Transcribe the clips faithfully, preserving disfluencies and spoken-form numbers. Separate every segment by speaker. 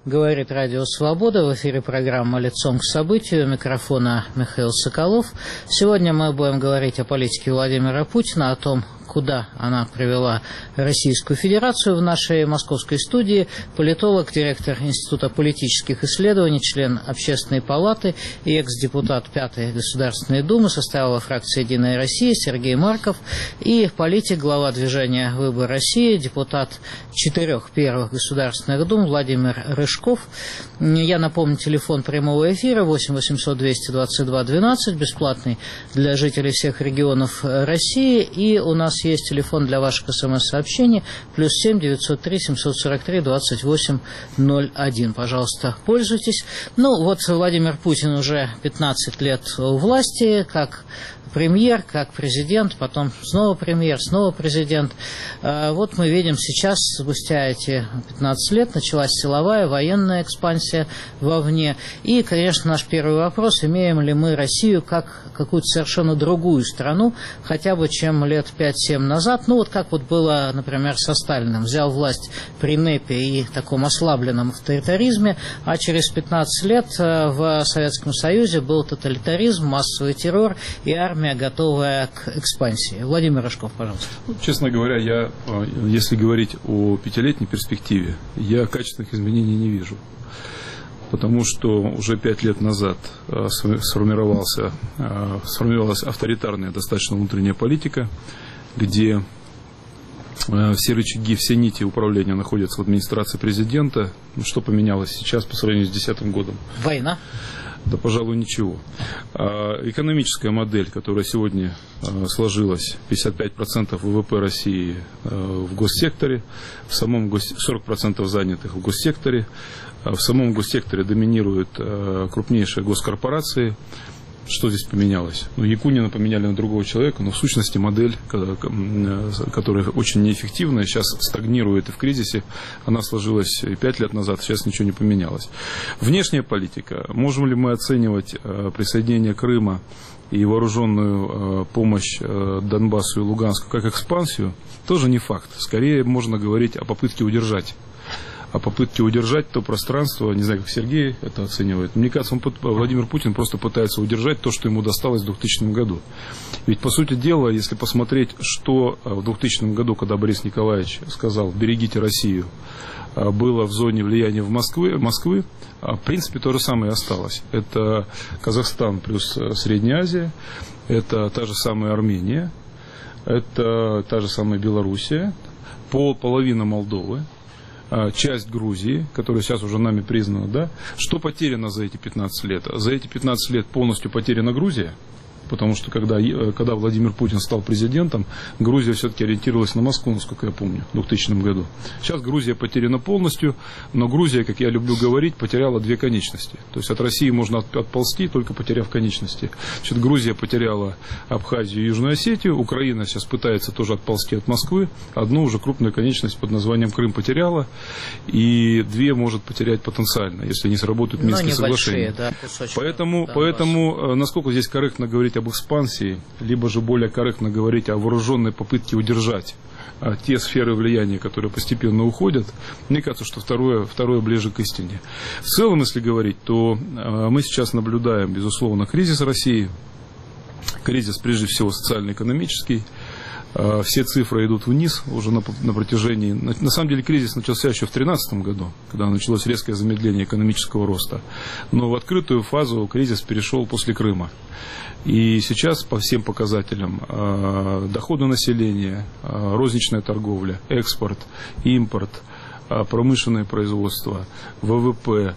Speaker 1: Говорит Радио Свобода. В эфире программа «Лицом к событию». У микрофона Михаил Соколов. Сегодня мы будем говорить о политике Владимира Путина, о том, куда она привела Российскую Федерацию. В нашей московской студии политолог, директор Института политических исследований, член Общественной палаты и экс-депутат Пятой Государственной Думы, состоял во фракции «Единая Россия» Сергей Марков, и политик, глава движения «Выбор России», депутат четырех первых государственных дум Владимир Рыжков. Я напомню, телефон прямого эфира восемь восемьсот двести двадцать два двенадцать, бесплатный для жителей всех регионов России, и у нас есть телефон для ваших смс-сообщений плюс семь девятьсот три семьсот сорок три двадцать восемь ноль один. Пожалуйста, пользуйтесь. Ну вот Владимир Путин уже пятнадцать лет у власти, как премьер, как президент, потом снова премьер, снова президент. Вот мы видим сейчас, спустя эти пятнадцать лет, началась силовая, военная экспансия вовне. И, конечно, наш первый вопрос: имеем ли мы Россию как какую-то совершенно другую страну, хотя бы чем лет пять-семь назад? Ну, вот как вот было, например, со Сталиным. Взял власть при НЭПе и таком ослабленном авторитаризме, а через пятнадцать лет в Советском Союзе был тоталитаризм, массовый террор и армия, готовая к экспансии. Владимир Рыжков, пожалуйста.
Speaker 2: Честно говоря, я, если говорить о пятилетней перспективе, я качественных изменений не вижу. Потому что уже пять лет назад сформировался, сформировалась авторитарная достаточно внутренняя политика, где все рычаги, все нити управления находятся в администрации президента. Что поменялось сейчас по сравнению с две тысячи десятым годом?
Speaker 1: Война.
Speaker 2: Да, пожалуй, ничего. Экономическая модель, которая сегодня сложилась, пятьдесят пять процентов ВВП России в госсекторе, в самом гос... сорок процентов занятых в госсекторе, в самом госсекторе доминируют крупнейшие госкорпорации. Что здесь поменялось? Ну, Якунина поменяли на другого человека, но в сущности модель, которая очень неэффективная, сейчас стагнирует и в кризисе, она сложилась и пять лет назад, сейчас ничего не поменялось. Внешняя политика. Можем ли мы оценивать присоединение Крыма и вооруженную помощь Донбассу и Луганску как экспансию? Тоже не факт. Скорее можно говорить о попытке удержать. О попытке удержать то пространство, не знаю, как Сергей это оценивает. Мне кажется, он, Владимир Путин просто пытается удержать то, что ему досталось в двухтысячном году. Ведь, по сути дела, если посмотреть, что в двухтысячном году, когда Борис Николаевич сказал «берегите Россию», было в зоне влияния в Москве, Москвы, в принципе, то же самое и осталось. Это Казахстан плюс Средняя Азия, это та же самая Армения, это та же самая Белоруссия, пол, половина Молдовы, часть Грузии, которая сейчас уже нами признана, да, что потеряно за эти пятнадцать лет? За эти пятнадцать лет полностью потеряна Грузия, потому что когда, когда Владимир Путин стал президентом, Грузия все-таки ориентировалась на Москву, насколько я помню, в двухтысячном году. Сейчас Грузия потеряна полностью, но Грузия, как я люблю говорить, потеряла две конечности. То есть от России можно отползти, только потеряв конечности. Значит, Грузия потеряла Абхазию и Южную Осетию, Украина сейчас пытается тоже отползти от Москвы, одну уже крупную конечность под названием Крым потеряла, и две может потерять потенциально, если не сработают Минские соглашения. Да, поэтому, поэтому насколько здесь корректно говорить об экспансии, либо же более корректно говорить о вооруженной попытке удержать а, те сферы влияния, которые постепенно уходят, мне кажется, что второе, второе ближе к истине. В целом, если говорить, то а, мы сейчас наблюдаем, безусловно, кризис России, кризис прежде всего социально-экономический. Все цифры идут вниз уже на, на протяжении... На, на самом деле кризис начался еще в две тысячи тринадцатом году, когда началось резкое замедление экономического роста. Но в открытую фазу кризис перешел после Крыма. И сейчас по всем показателям э, доходы населения, э, розничная торговля, экспорт, импорт, э, промышленное производство, ВВП,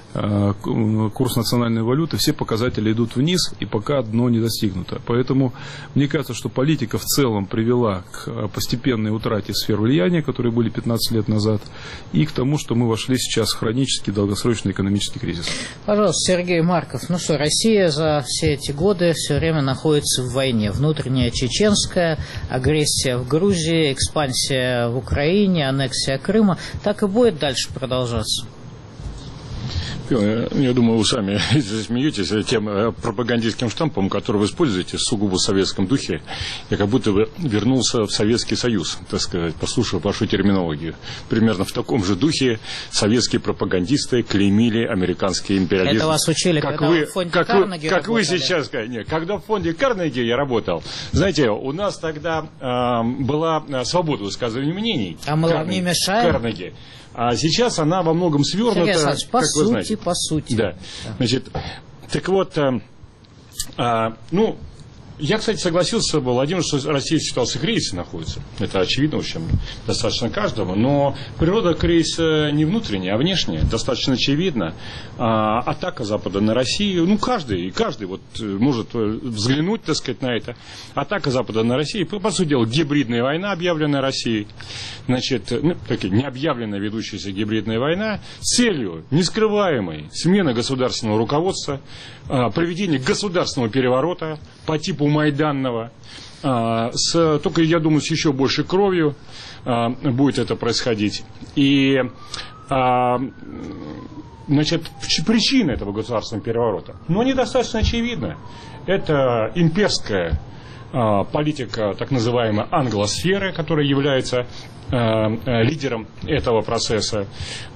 Speaker 2: курс национальной валюты, все показатели идут вниз, и пока дно не достигнуто. Поэтому мне кажется, что политика в целом привела к постепенной утрате сфер влияния, которые были пятнадцать лет назад, и к тому, что мы вошли сейчас в хронический долгосрочный экономический кризис.
Speaker 1: Пожалуйста, Сергей Марков. Ну что, Россия за все эти годы все время находится в войне. Внутренняя чеченская, агрессия в Грузии, экспансия в Украине, аннексия Крыма. Так и будет дальше продолжаться?
Speaker 3: Я думаю, вы сами смеетесь тем пропагандистским штампом, который вы используете в сугубо советском духе. Я как будто бы вернулся в Советский Союз, так сказать, послушав вашу терминологию. Примерно в таком же духе советские пропагандисты клеймили американские империализм.
Speaker 1: Это вас учили,
Speaker 3: как
Speaker 1: когда
Speaker 3: вы,
Speaker 1: вы в фонде
Speaker 3: как
Speaker 1: Карнеги
Speaker 3: вы, как вы
Speaker 1: работали?
Speaker 3: сейчас, нет, когда в фонде Карнеги я работал, знаете, у нас тогда э, была свобода высказывания мнений.
Speaker 1: А мы вам не мешаем?
Speaker 3: Карнеги. А сейчас она во многом свернута, как
Speaker 1: по
Speaker 3: вы
Speaker 1: сути,
Speaker 3: знаете.
Speaker 1: по сути.
Speaker 3: Да. Да. Значит, так вот, а, а, ну, я, кстати, согласился, Владимир, что Россия в ситуации кризиса находится. Это очевидно, в общем, достаточно каждому. Но природа кризиса не внутренняя, а внешняя. Достаточно очевидно. А, атака Запада на Россию, ну, каждый, каждый вот может взглянуть, так сказать, на это. Атака Запада на Россию, по, по сути дела, гибридная война, объявленная Россией. Значит, ну, такая необъявленная ведущаяся гибридная война с целью нескрываемой смены государственного руководства, а, проведения государственного переворота по типу Майданного, а, с, только, я думаю, с еще большей кровью а, будет это происходить. И, а, значит, причина этого государственного переворота, ну, они достаточно очевидны. Это имперская а, политика так называемой англосферы, которая является лидером этого процесса,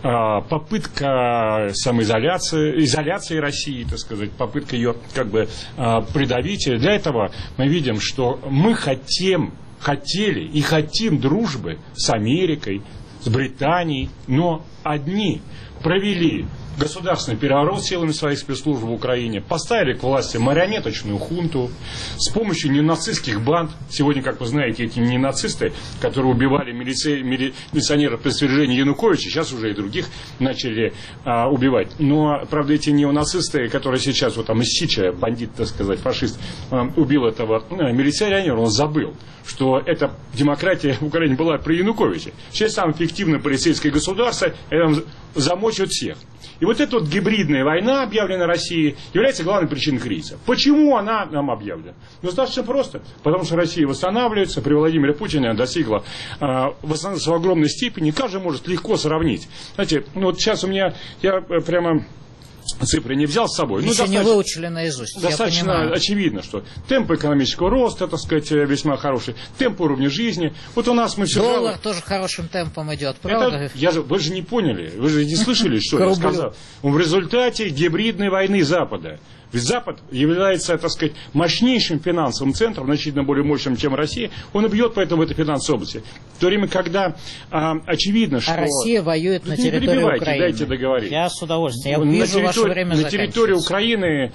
Speaker 3: попытка самоизоляции, изоляции России, так сказать, попытка ее как бы придавить. Для этого мы видим, что мы хотим, хотели и хотим дружбы с Америкой, с Британией, но одни провели государственный переворот силами своих спецслужб в Украине, поставили к власти марионеточную хунту с помощью ненацистских банд. Сегодня, как вы знаете, эти ненацисты, которые убивали милиции, мили, милиционеров при свержении Януковича, сейчас уже и других начали а, убивать. Но, правда, эти неонацисты, которые сейчас, вот там из Сича, бандит, так сказать, фашист, а, убил этого а, милиционера, он забыл, что эта демократия в Украине была при Януковиче. Сейчас самое эффективное полицейское государство, это замочат всех. И вот эта вот гибридная война, объявленная Россией, является главной причиной кризиса. Почему она нам объявлена? Ну, достаточно просто. Потому что Россия восстанавливается, при Владимире Путине достигла э, восстанавливаться в огромной степени. Каждый может легко сравнить. Знаете, ну вот сейчас у меня, я прямо... цифры не взял с собой.
Speaker 1: Еще
Speaker 3: ну,
Speaker 1: не выучили наизусть.
Speaker 3: Достаточно очевидно, что темп экономического роста, так сказать, весьма хороший, темп уровня жизни. Вот у нас мы все...
Speaker 1: Доллар жалко... тоже хорошим темпом идет, правда?
Speaker 3: Это, я, вы же не поняли, вы же не слышали, что я сказал. В результате гибридной войны Запада. Ведь Запад является, так сказать, мощнейшим финансовым центром, значительно более мощным, чем Россия. Он и бьет поэтому в этой финансовой области. В то время, когда а, очевидно, что...
Speaker 1: А Россия воюет на территории Украины.
Speaker 3: Дайте договорить.
Speaker 1: Я с удовольствием. Я вижу, территори... ваше время
Speaker 3: На территории Украины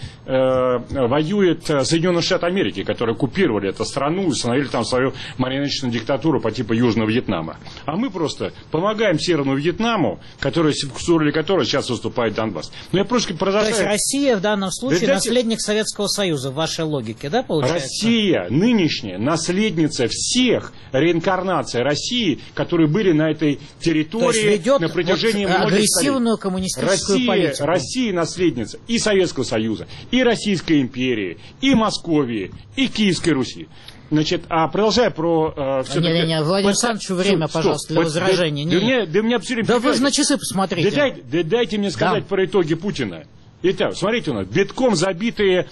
Speaker 3: э, воюет Соединенные Штаты Америки, которые оккупировали эту страну и установили там свою марионеточную диктатуру по типу Южного Вьетнама. А мы просто помогаем Северному Вьетнаму, который, в стороне которого сейчас выступает Донбасс. Но я просто продолжаю...
Speaker 1: То есть Россия в данном случае наследник Советского Союза, в вашей лоgiке, да, получается?
Speaker 3: Россия, нынешняя наследница всех реинкарнаций России, которые были на этой территории на протяжении
Speaker 1: вот
Speaker 3: многих
Speaker 1: агрессивную коммунистическую
Speaker 3: Россия,
Speaker 1: политику.
Speaker 3: Россия наследница и Советского Союза, и Российской империи, и Московии, и Киевской Руси. Значит, а продолжая про... Э,
Speaker 1: не, не, не, Владимир Александрович, время, стоп, пожалуйста, для возражения.
Speaker 3: Да, да, да, да, меня все время
Speaker 1: да вы же на часы посмотрите.
Speaker 3: Да, дай, да дайте мне сказать да. про итоги Путина. Итак, смотрите, у нас битком забитые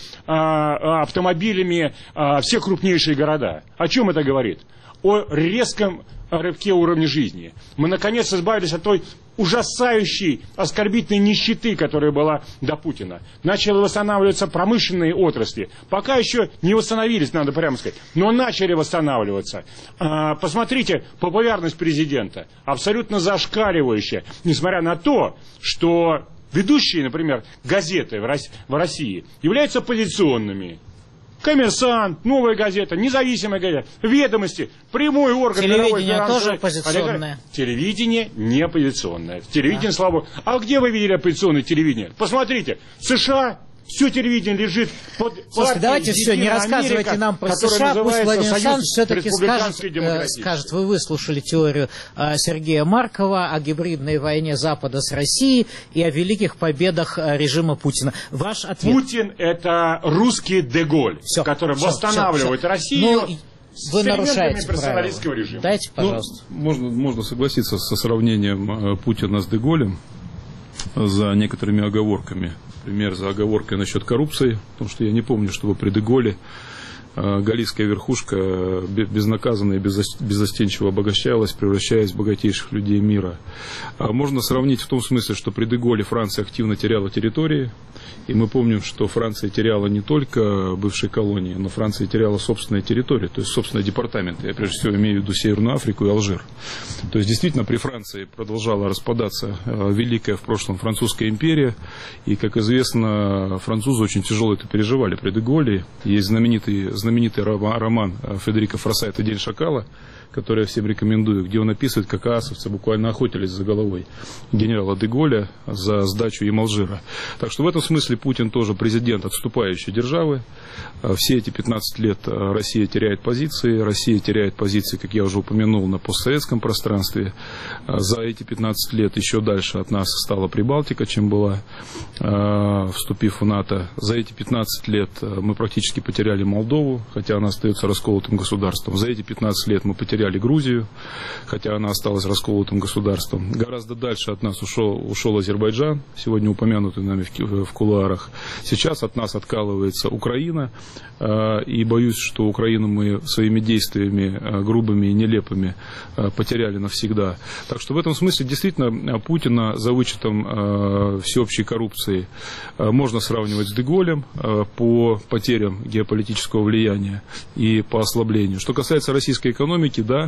Speaker 3: а, автомобилями а, все крупнейшие города. О чем это говорит? О резком рывке уровня жизни. Мы, наконец, избавились от той ужасающей, оскорбительной нищеты, которая была до Путина. Начали восстанавливаться промышленные отрасли. Пока еще не восстановились, надо прямо сказать, но начали восстанавливаться. А, посмотрите, популярность президента абсолютно зашкаливающая, несмотря на то, что... ведущие, например, газеты в России являются оппозиционными. «Коммерсант», «Новая газета», «Независимая газета», «Ведомости», прямой орган мировой
Speaker 1: телевидение тоже оппозиционное.
Speaker 3: Телевидение не оппозиционное. Телевидение, да. Слава богу. А где вы видели оппозиционное телевидение? Посмотрите, в США все телевидение лежит под...
Speaker 1: Слушайте, давайте все, не рассказывайте Америка, нам про США, пусть Владимир Александрович все-таки скажет, э, скажет, вы выслушали теорию э, Сергея Маркова о гибридной войне Запада с Россией и о великих победах э, режима Путина. Ваш ответ?
Speaker 3: Путин — это русский Деголь, все, который все, восстанавливает все, все. Россию. Ну,
Speaker 1: вы нарушаете правила.
Speaker 3: Режима.
Speaker 1: Дайте, пожалуйста.
Speaker 2: Ну, можно, можно согласиться со сравнением Путина с Деголем. за некоторыми оговорками. Например, за оговоркой насчет коррупции, потому что я не помню, чтобы при де Голле галлийская верхушка безнаказанно и беззастенчиво обогащалась, превращаясь в богатейших людей мира. Можно сравнить в том смысле, что при де Голле Франция активно теряла территории, и мы помним, что Франция теряла не только бывшие колонии, но Франция теряла собственные территории, то есть собственные департаменты. Я прежде всего имею в виду Северную Африку и Алжир. То есть действительно при Франции продолжала распадаться великая в прошлом французская империя, и, как известно, французы очень тяжело это переживали при де Голле. Есть знаменитый знаменитый роман Фредерика Форсайта «День шакала», который я всем рекомендую, где он описывает, как аасовцы буквально охотились за головой генерала де Голля за сдачу им Алжира. Так что в этом смысле Путин тоже президент отступающей державы. Все эти пятнадцать лет Россия теряет позиции. Россия теряет позиции, как я уже упомянул, на постсоветском пространстве. За эти пятнадцать лет еще дальше от нас стала Прибалтика, чем была, вступив в НАТО. За эти пятнадцать лет мы практически потеряли Молдову, хотя она остается расколотым государством. За эти пятнадцать лет мы потеряли Грузию, хотя она осталась расколотым государством. Гораздо дальше от нас ушел, ушел Азербайджан, сегодня упомянутый нами в, в кулуарах. Сейчас от нас откалывается Украина, и боюсь, что Украину мы своими действиями грубыми и нелепыми потеряли навсегда. Так что в этом смысле действительно Путина, за вычетом всеобщей коррупции, можно сравнивать с де Голлем по потерям геополитического влияния и по ослаблению. Что касается российской экономики, да,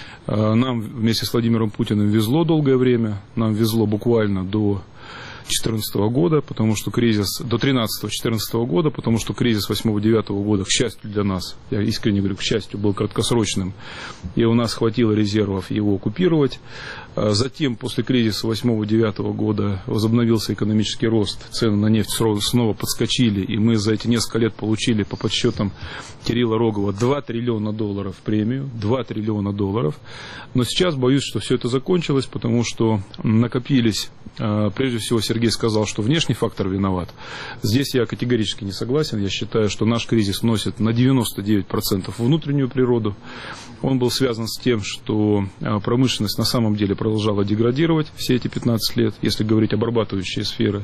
Speaker 2: нам вместе с Владимиром Путиным везло долгое время, нам везло буквально до две тысячи четырнадцатого года, потому что кризис, до тринадцатого-четырнадцатого года, потому что кризис восьмого-девятого года, к счастью для нас, я искренне говорю, к счастью, был краткосрочным, и у нас хватило резервов его оккупировать. Затем, после кризиса восьмого-девятого года, возобновился экономический рост, цены на нефть снова подскочили, и мы за эти несколько лет получили, по подсчетам Кирилла Рогова, два триллиона долларов премию, два триллиона долларов. Но сейчас боюсь, что все это закончилось, потому что накопились, прежде всего, Сергей сказал, что внешний фактор виноват. Здесь я категорически не согласен. Я считаю, что наш кризис носит на девяносто девять процентов внутреннюю природу. Он был связан с тем, что промышленность на самом деле продолжала деградировать все эти пятнадцать лет, если говорить об обрабатывающей сфере.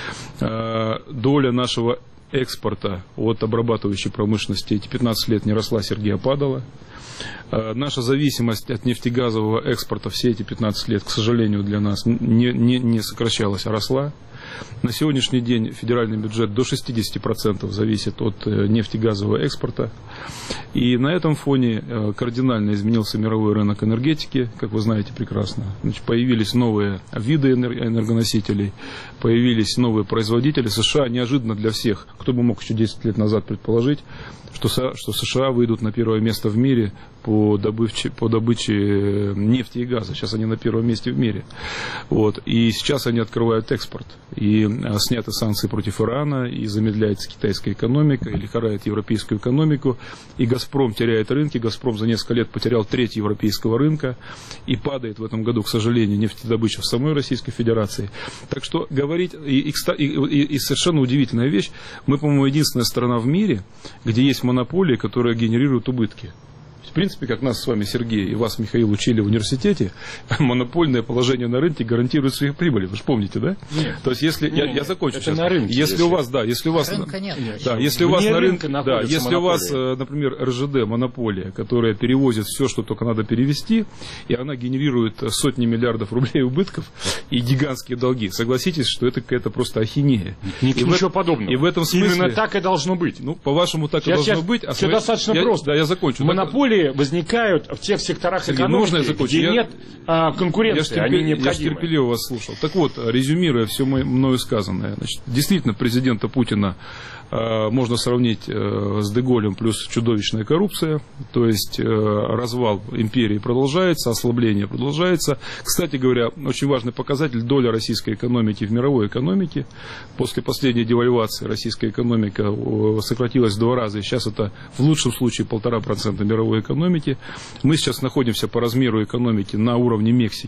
Speaker 2: Доля нашего экспорта от обрабатывающей промышленности эти пятнадцать лет не росла, Сергей, а падала. Наша зависимость от нефтегазового экспорта все эти пятнадцать лет, к сожалению, для нас не, не, не сокращалась, а росла. На сегодняшний день федеральный бюджет до шестидесяти процентов зависит от нефтегазового экспорта. И на этом фоне кардинально изменился мировой рынок энергетики, как вы знаете прекрасно. Значит, появились новые виды энергоносителей, появились новые производители. США неожиданно для всех, кто бы мог еще десять лет назад предположить, что, что США выйдут на первое место в мире по добыче, по добыче нефти и газа. Сейчас они на первом месте в мире. Вот. И сейчас они открывают экспорт. И сняты санкции против Ирана, и замедляется китайская экономика, и лихорадит европейскую экономику. И «Газпром» теряет рынки. «Газпром» за несколько лет потерял треть европейского рынка. И падает в этом году, к сожалению, нефтедобыча в самой Российской Федерации. Так что говорить... И, и, и, и совершенно удивительная вещь. Мы, по-моему, единственная страна в мире, где есть монополии, которые генерируют убытки. В принципе, как нас с вами, Сергей, и вас, Михаил, учили в университете, монопольное положение на рынке гарантирует свои прибыли. Вы же помните, да?
Speaker 3: Нет.
Speaker 2: То есть, если нет, я, я закончу
Speaker 3: это сейчас. На рынке,
Speaker 2: если, если у вас, да, если у вас,
Speaker 1: рынка нет.
Speaker 2: Да, если у вас на рынке, да, если у вас, например, эр жэ дэ монополия, которая перевозит все, что только надо перевести, и она генерирует сотни миллиардов рублей убытков и гигантские долги, согласитесь, что это какая-то просто ахинея.
Speaker 3: Ничего подобного.
Speaker 2: И в этом смысле
Speaker 3: именно так и должно быть.
Speaker 2: Ну, по-вашему, так и
Speaker 3: сейчас,
Speaker 2: должно быть.
Speaker 3: А все достаточно я, просто.
Speaker 2: Да, я закончу.
Speaker 3: Монополии возникают в тех секторах Сергей, экономики, где я, нет а, конкуренции, я терпи, они необходимы.
Speaker 2: Я терпеливо вас слушал. Так вот, резюмируя все мною сказанное, значит, действительно, президента Путина э, можно сравнить э, с де Голлем плюс чудовищная коррупция, то есть э, развал империи продолжается, ослабление продолжается. Кстати говоря, очень важный показатель — доля российской экономики в мировой экономике. После последней девальвации российская экономика сократилась в два раза, и сейчас это в лучшем случае полтора процента мировой экономики. Мы сейчас находимся по размеру экономики на уровне Мексики,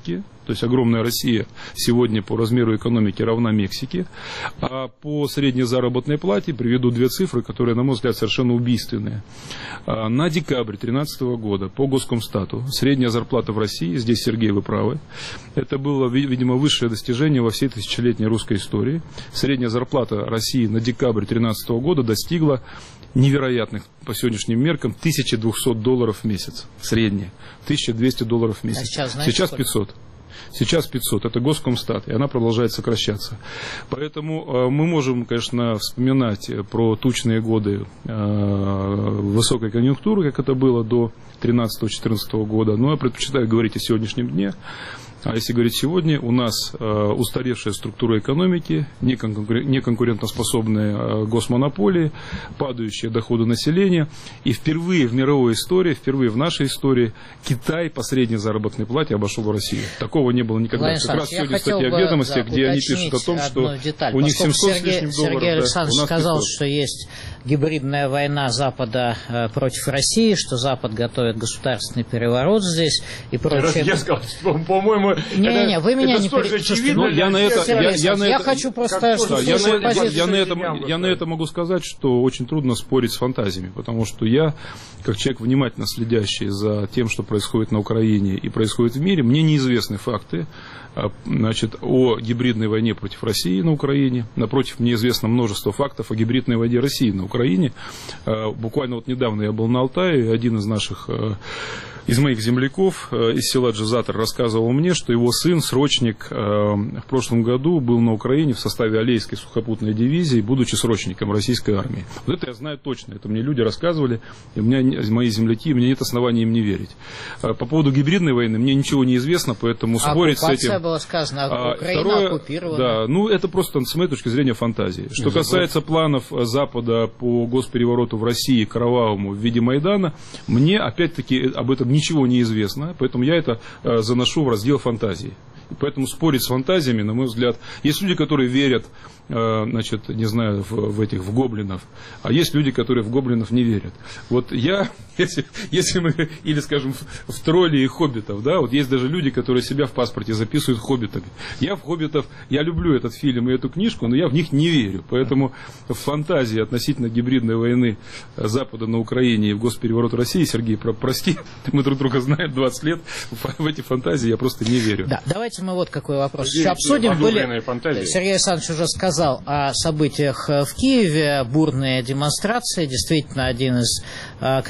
Speaker 2: То есть огромная Россия сегодня по размеру экономики равна Мексике. А по средней заработной плате приведу две цифры, которые, на мой взгляд, совершенно убийственные. На декабрь две тысячи тринадцатого года по Госкомстату средняя зарплата в России, здесь, Сергей, вы правы, это было, видимо, высшее достижение во всей тысячелетней русской истории. Средняя зарплата России на декабрь две тысячи тринадцатого года достигла невероятных по сегодняшним меркам тысяча двести долларов в месяц. Средняя. тысяча двести долларов в месяц. А сейчас, знаете, сейчас пятьсот. Сейчас пятьсот, это Госкомстат, и она продолжает сокращаться. Поэтому э, мы можем, конечно, вспоминать про тучные годы э, высокой конъюнктуры, как это было до тринадцатого-четырнадцатого года, но я предпочитаю говорить о сегодняшнем дне. А если говорить сегодня, у нас э, устаревшая структура экономики, неконкурентоспособные э, госмонополии, падающие доходы населения. И впервые в мировой истории, впервые в нашей истории Китай по средней заработной плате обошел Россию. Такого не было никогда.
Speaker 1: Владимир
Speaker 2: как раз сегодня статья
Speaker 1: бы,
Speaker 2: «Ведомости»,
Speaker 1: да,
Speaker 2: где они пишут о том, что
Speaker 1: деталь.
Speaker 2: у них
Speaker 1: Поскольку
Speaker 2: семьсот
Speaker 1: Сергей,
Speaker 2: с лишним долларов.
Speaker 1: Сергей Александрович
Speaker 2: да,
Speaker 1: сказал,
Speaker 2: пятьсот.
Speaker 1: что есть гибридная война Запада э, против России, что Запад готовит государственный переворот здесь и прочее.
Speaker 3: Я сказал, по-моему,
Speaker 1: не-не-не, вы меня не
Speaker 3: перебивайте.
Speaker 2: Ну, я на это, я, я, на
Speaker 1: я
Speaker 2: это,
Speaker 1: хочу просто,
Speaker 2: да, я, на, я, я, на это,
Speaker 3: я,
Speaker 2: я на это могу сказать, что очень трудно спорить с фантазиями, потому что я, как человек, внимательно следящий за тем, что происходит на Украине и происходит в мире, мне неизвестны факты, значит, о гибридной войне против России на Украине. Напротив, мне известно множество фактов о гибридной войне России на Украине. Буквально вот недавно я был на Алтае, и один из наших, из моих земляков из села Джизатор рассказывал мне, что его сын, срочник, в прошлом году был на Украине в составе Алейской сухопутной дивизии, будучи срочником российской армии. Вот это я знаю точно, это мне люди рассказывали, и у меня, мои земляки, у меня нет оснований им не верить. По поводу гибридной войны мне ничего не известно, поэтому спорить с этим...
Speaker 1: было сказано, а Украина
Speaker 2: второе,
Speaker 1: оккупирована.
Speaker 2: Да, ну это просто с моей точки зрения фантазии. Что касается планов Запада по госперевороту в России, кровавому в виде Майдана, мне опять-таки об этом ничего не известно, поэтому я это э, заношу в раздел фантазии. И поэтому спорить с фантазиями, на мой взгляд, есть люди, которые верят, э, значит, не знаю, в, в этих, в гоблинов, а есть люди, которые в гоблинов не верят. Вот я, если, если мы, или, скажем, в, в троллей и хоббитов, да, вот есть даже люди, которые себя в паспорте записывают хоббитами. Я в хоббитов, я люблю этот фильм и эту книжку, но я в них не верю. Поэтому в фантазии относительно гибридной войны Запада на Украине и в госпереворот России, Сергей, про, прости, мы друг друга знаем двадцать лет, в эти фантазии я просто не верю.
Speaker 1: Да, давайте мы вот какой вопрос еще обсудим. Были, Сергей Александрович уже сказал о событиях в Киеве, бурные демонстрации, действительно один из а,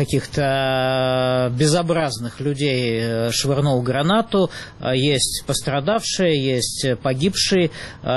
Speaker 1: каких-то безобразных людей швырнул гранату, есть пострадавшие, есть погибшие,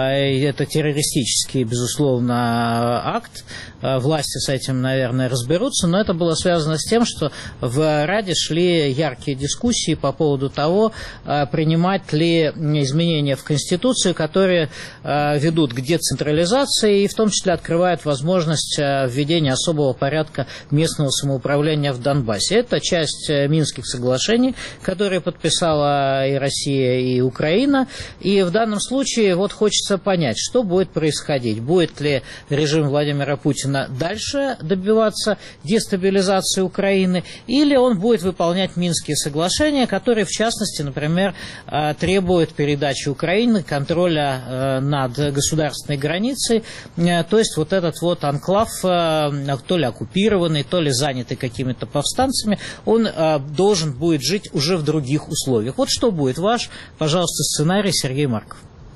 Speaker 1: это террористический, безусловно, акт, власти с этим, наверное, разберутся, но это было связано с тем, что в Раде шли яркие дискуссии по поводу того, принимать ли изменения в Конституцию, которые э, ведут к децентрализации и в том числе открывают возможность э, введения особого порядка местного самоуправления в Донбассе. Это часть э, Минских соглашений, которые подписала и Россия, и Украина. И в данном случае вот хочется понять, что будет происходить. Будет ли режим Владимира Путина дальше добиваться дестабилизации Украины, или он будет выполнять Минские соглашения, которые, в частности, например, э, требуют передачи Украины, контроля э, над государственной границей, э, то есть вот этот вот анклав, э, то ли оккупированный, то ли занятый какими-то повстанцами, он э, должен будет жить уже в других условиях. Вот что будет ваш, пожалуйста, сценарий, Сергей Марков.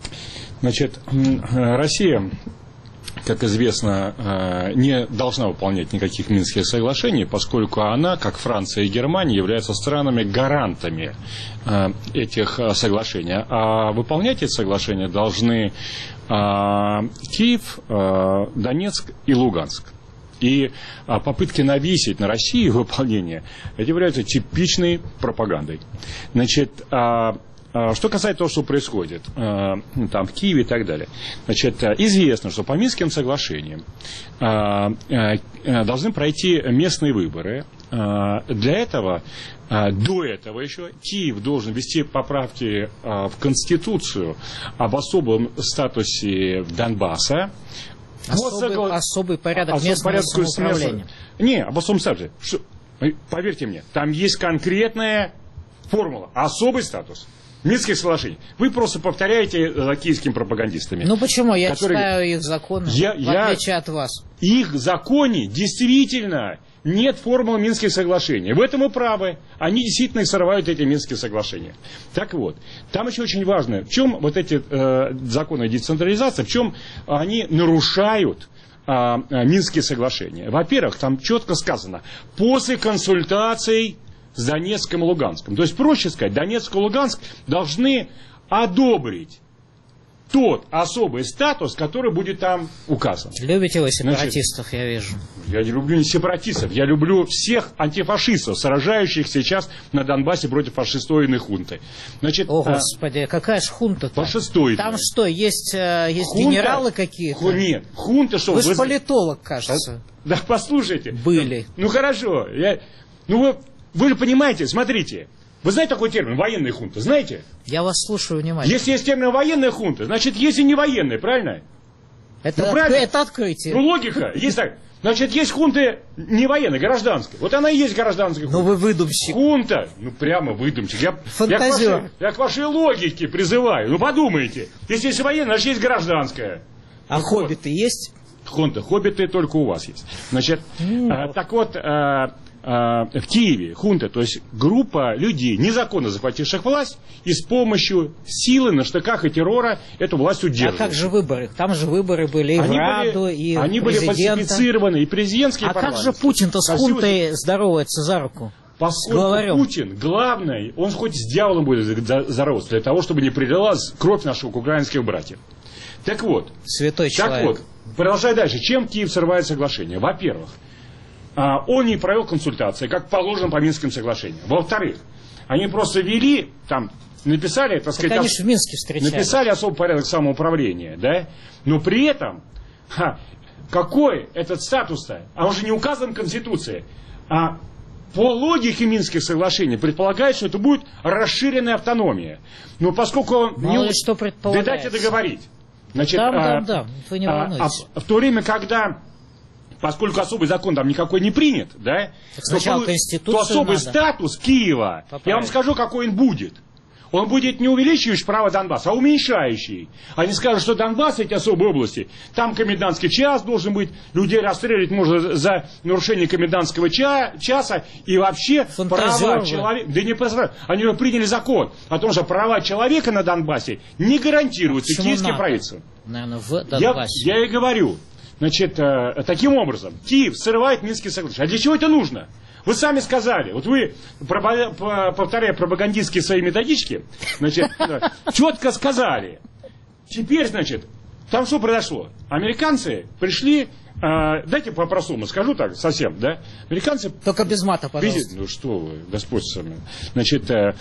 Speaker 3: Значит, Россия, как известно, не должна выполнять никаких Минских соглашений, поскольку она, как Франция и Германия, являются странами-гарантами этих соглашений. А выполнять эти соглашения должны Киев, Донецк и Луганск. И попытки навесить на Россию выполнение являются типичной пропагандой. Значит, что касается того, что происходит там, в Киеве и так далее. Значит, известно, что по Минским соглашениям должны пройти местные выборы. Для этого, до этого еще, Киев должен ввести поправки в Конституцию об особом статусе Донбасса.
Speaker 1: Особый, вот, особый порядок особый местного порядок самоуправления.
Speaker 3: Не, об особом статусе. Поверьте мне, там есть конкретная формула. Особый статус. Минских соглашений. Вы просто повторяете за киевскими пропагандистами.
Speaker 1: Ну почему? Я
Speaker 3: которые...
Speaker 1: читаю их законы,
Speaker 3: я,
Speaker 1: в
Speaker 3: я...
Speaker 1: отличие от вас.
Speaker 3: Их законе действительно нет формулы Минских соглашений. В этом и правы. Они действительно и срывают эти Минские соглашения. Так вот, там еще очень важно, в чем вот эти э, законы децентрализации, в чем они нарушают э, Минские соглашения. Во-первых, там четко сказано, после консультаций с Донецком и Луганском. То есть, проще сказать, Донецк и Луганск должны одобрить тот особый статус, который будет там указан.
Speaker 1: Любите вы сепаратистов, Значит, я вижу.
Speaker 3: Я не люблю не сепаратистов, я люблю всех антифашистов, сражающих сейчас на Донбассе против фашистоидной хунты. Значит,
Speaker 1: О, Господи, а... какая же хунта-то?
Speaker 3: Фашистоидная.
Speaker 1: Там что, есть, есть
Speaker 3: хунта?
Speaker 1: Генералы какие-то?
Speaker 3: Ху... Нет, хунта что?
Speaker 1: Вы же политолог, кажется.
Speaker 3: Да, да послушайте.
Speaker 1: Были.
Speaker 3: Ну, ну хорошо, я... ну вы, вы же понимаете, смотрите. Вы знаете такой термин военная хунта? Знаете?
Speaker 1: Я вас слушаю внимательно.
Speaker 3: Если есть термин военная хунта, значит есть и не военная, правильно?
Speaker 1: Это,
Speaker 3: ну,
Speaker 1: от...
Speaker 3: правильно?
Speaker 1: это открытие.
Speaker 3: Ну логика, есть так. Значит, есть хунты не военная, гражданская. Вот она и есть гражданская хунта.
Speaker 1: Ну вы выдумщик.
Speaker 3: Хунта, ну прямо выдумщик. Я, я, к вашей, я к вашей логике призываю. Ну подумайте. Если есть военная, значит есть гражданская.
Speaker 1: А
Speaker 3: ну,
Speaker 1: хоббиты вот. Есть?
Speaker 3: Хунта, хоббиты только у вас есть. Значит, ну. а, так вот... А, в Киеве хунта, то есть группа людей, незаконно захвативших власть, и с помощью силы, на штыках и террора эту власть удерживают.
Speaker 1: А как же выборы? Там же выборы были и
Speaker 3: они
Speaker 1: в Раду,
Speaker 3: были,
Speaker 1: и
Speaker 3: Они были фальсифицированы, и президентские, и
Speaker 1: А как же Путин-то с хунтой здоровается за руку?
Speaker 3: Поскольку Путин, главный, он хоть с дьяволом будет здороваться, для того, чтобы не прилилась кровь наших украинских братьев. Так вот.
Speaker 1: Святой
Speaker 3: так
Speaker 1: человек.
Speaker 3: вот, продолжай дальше. Чем Киев срывает соглашение? Во-первых, он не провел консультации, как положено по Минским соглашениям. Во-вторых, они просто вели, там, написали, так сказать,
Speaker 1: так они ос... в Минске встречались.
Speaker 3: написали особый порядок самоуправления, да, но при этом, ха, какой этот статус-то, а он же не указан в Конституции, а по логике Минских соглашений предполагает, что это будет расширенная автономия. Но поскольку он
Speaker 1: Мало
Speaker 3: не...
Speaker 1: ли что предполагается.
Speaker 3: Да дайте договорить. Значит,
Speaker 1: да,
Speaker 3: а,
Speaker 1: да, да, вы не
Speaker 3: а, а, в то время, когда... Поскольку особый закон там никакой не принят, да, то, то особый надо. Статус Киева, Поправить. Я вам скажу, какой он будет. Он будет не увеличивающий право Донбасса, а уменьшающий. Они скажут, что Донбасс, эти особые области, там комендантский час должен быть, людей расстреливать можно за нарушение комендантского ча часа, и вообще права человека... Да не права. Они уже приняли закон о том, что права человека на Донбассе не гарантируются киевским правительством.
Speaker 1: Наверное, в Донбассе.
Speaker 3: Я, я и говорю. Значит, э, таким образом, Киев срывает Минские соглашения. А для чего это нужно? Вы сами сказали, вот вы, повторяя пропагандистские свои методички, значит, четко сказали. Теперь, значит, там что произошло? Американцы пришли, э, дайте по-простому скажу так, совсем, да? Американцы...
Speaker 1: Только без мата, пожалуйста.
Speaker 3: Ну что вы, Господь с вами. Значит, э,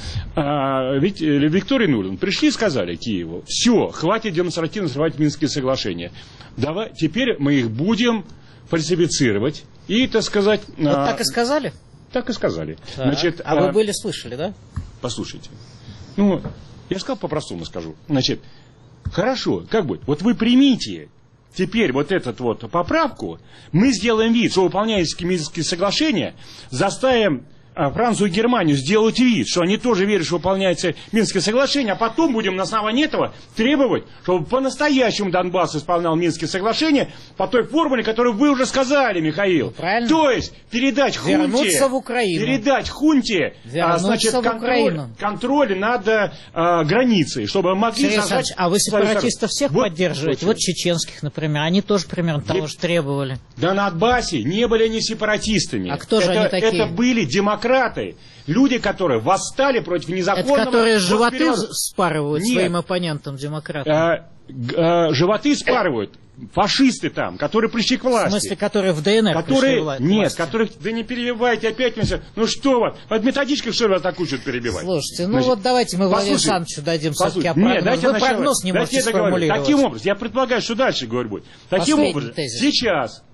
Speaker 3: э, ведь Виктория Нулин пришли и сказали Киеву, все, хватит демонстративно срывать Минские соглашения. Давай, теперь мы их будем фальсифицировать и, так сказать...
Speaker 1: Вот а, так и сказали?
Speaker 3: Так и сказали.
Speaker 1: Так. Значит, а, а вы были слышали, да?
Speaker 3: Послушайте. Ну, я сказал по-простому скажу. Значит, хорошо, как будет? Вот вы примите теперь вот эту вот поправку, мы сделаем вид, что выполняя Минские соглашения, заставим Францию и Германию сделать вид, что они тоже верят, что выполняются Минские соглашения, а потом будем на основании этого требовать, чтобы по-настоящему Донбасс исполнял Минские соглашения по той формуле, которую вы уже сказали, Михаил.
Speaker 1: Правильно.
Speaker 3: То есть передать хунте,
Speaker 1: Вернуться в Украину.
Speaker 3: передать хунте а, значит, контроль, контроль над а, границей, чтобы могли
Speaker 1: Сергей Александрович, а вы сепаратистов всех вот, поддерживаете? Вот чеченских, например, они тоже примерно того же требовали.
Speaker 3: Да на Донбассе не были они сепаратистами.
Speaker 1: А кто же
Speaker 3: это,
Speaker 1: они такие?
Speaker 3: Это были демократы. Демократы, люди, которые восстали против незаконного...
Speaker 1: Это которые животы спарывают Нет. своим оппонентам, демократам?
Speaker 3: А, а, животы спарывают фашисты там, которые пришли к власти.
Speaker 1: В смысле, которые в ДНР
Speaker 3: которые,
Speaker 1: пришли к
Speaker 3: Нет,
Speaker 1: власти?
Speaker 3: которых... Да не перебивайте опять. Ну что вы, под методичкой что ли вас так учат перебивать?
Speaker 1: Слушайте, ну Значит, вот давайте мы Владимиру Александровичу дадим все-таки прогноз. Нет, дайте вы начало, прогноз не можете сформулировать.
Speaker 3: Таким образом, я предполагаю, что дальше говорю будет. Таким
Speaker 1: Последний
Speaker 3: образом,
Speaker 1: тезис.
Speaker 3: Сейчас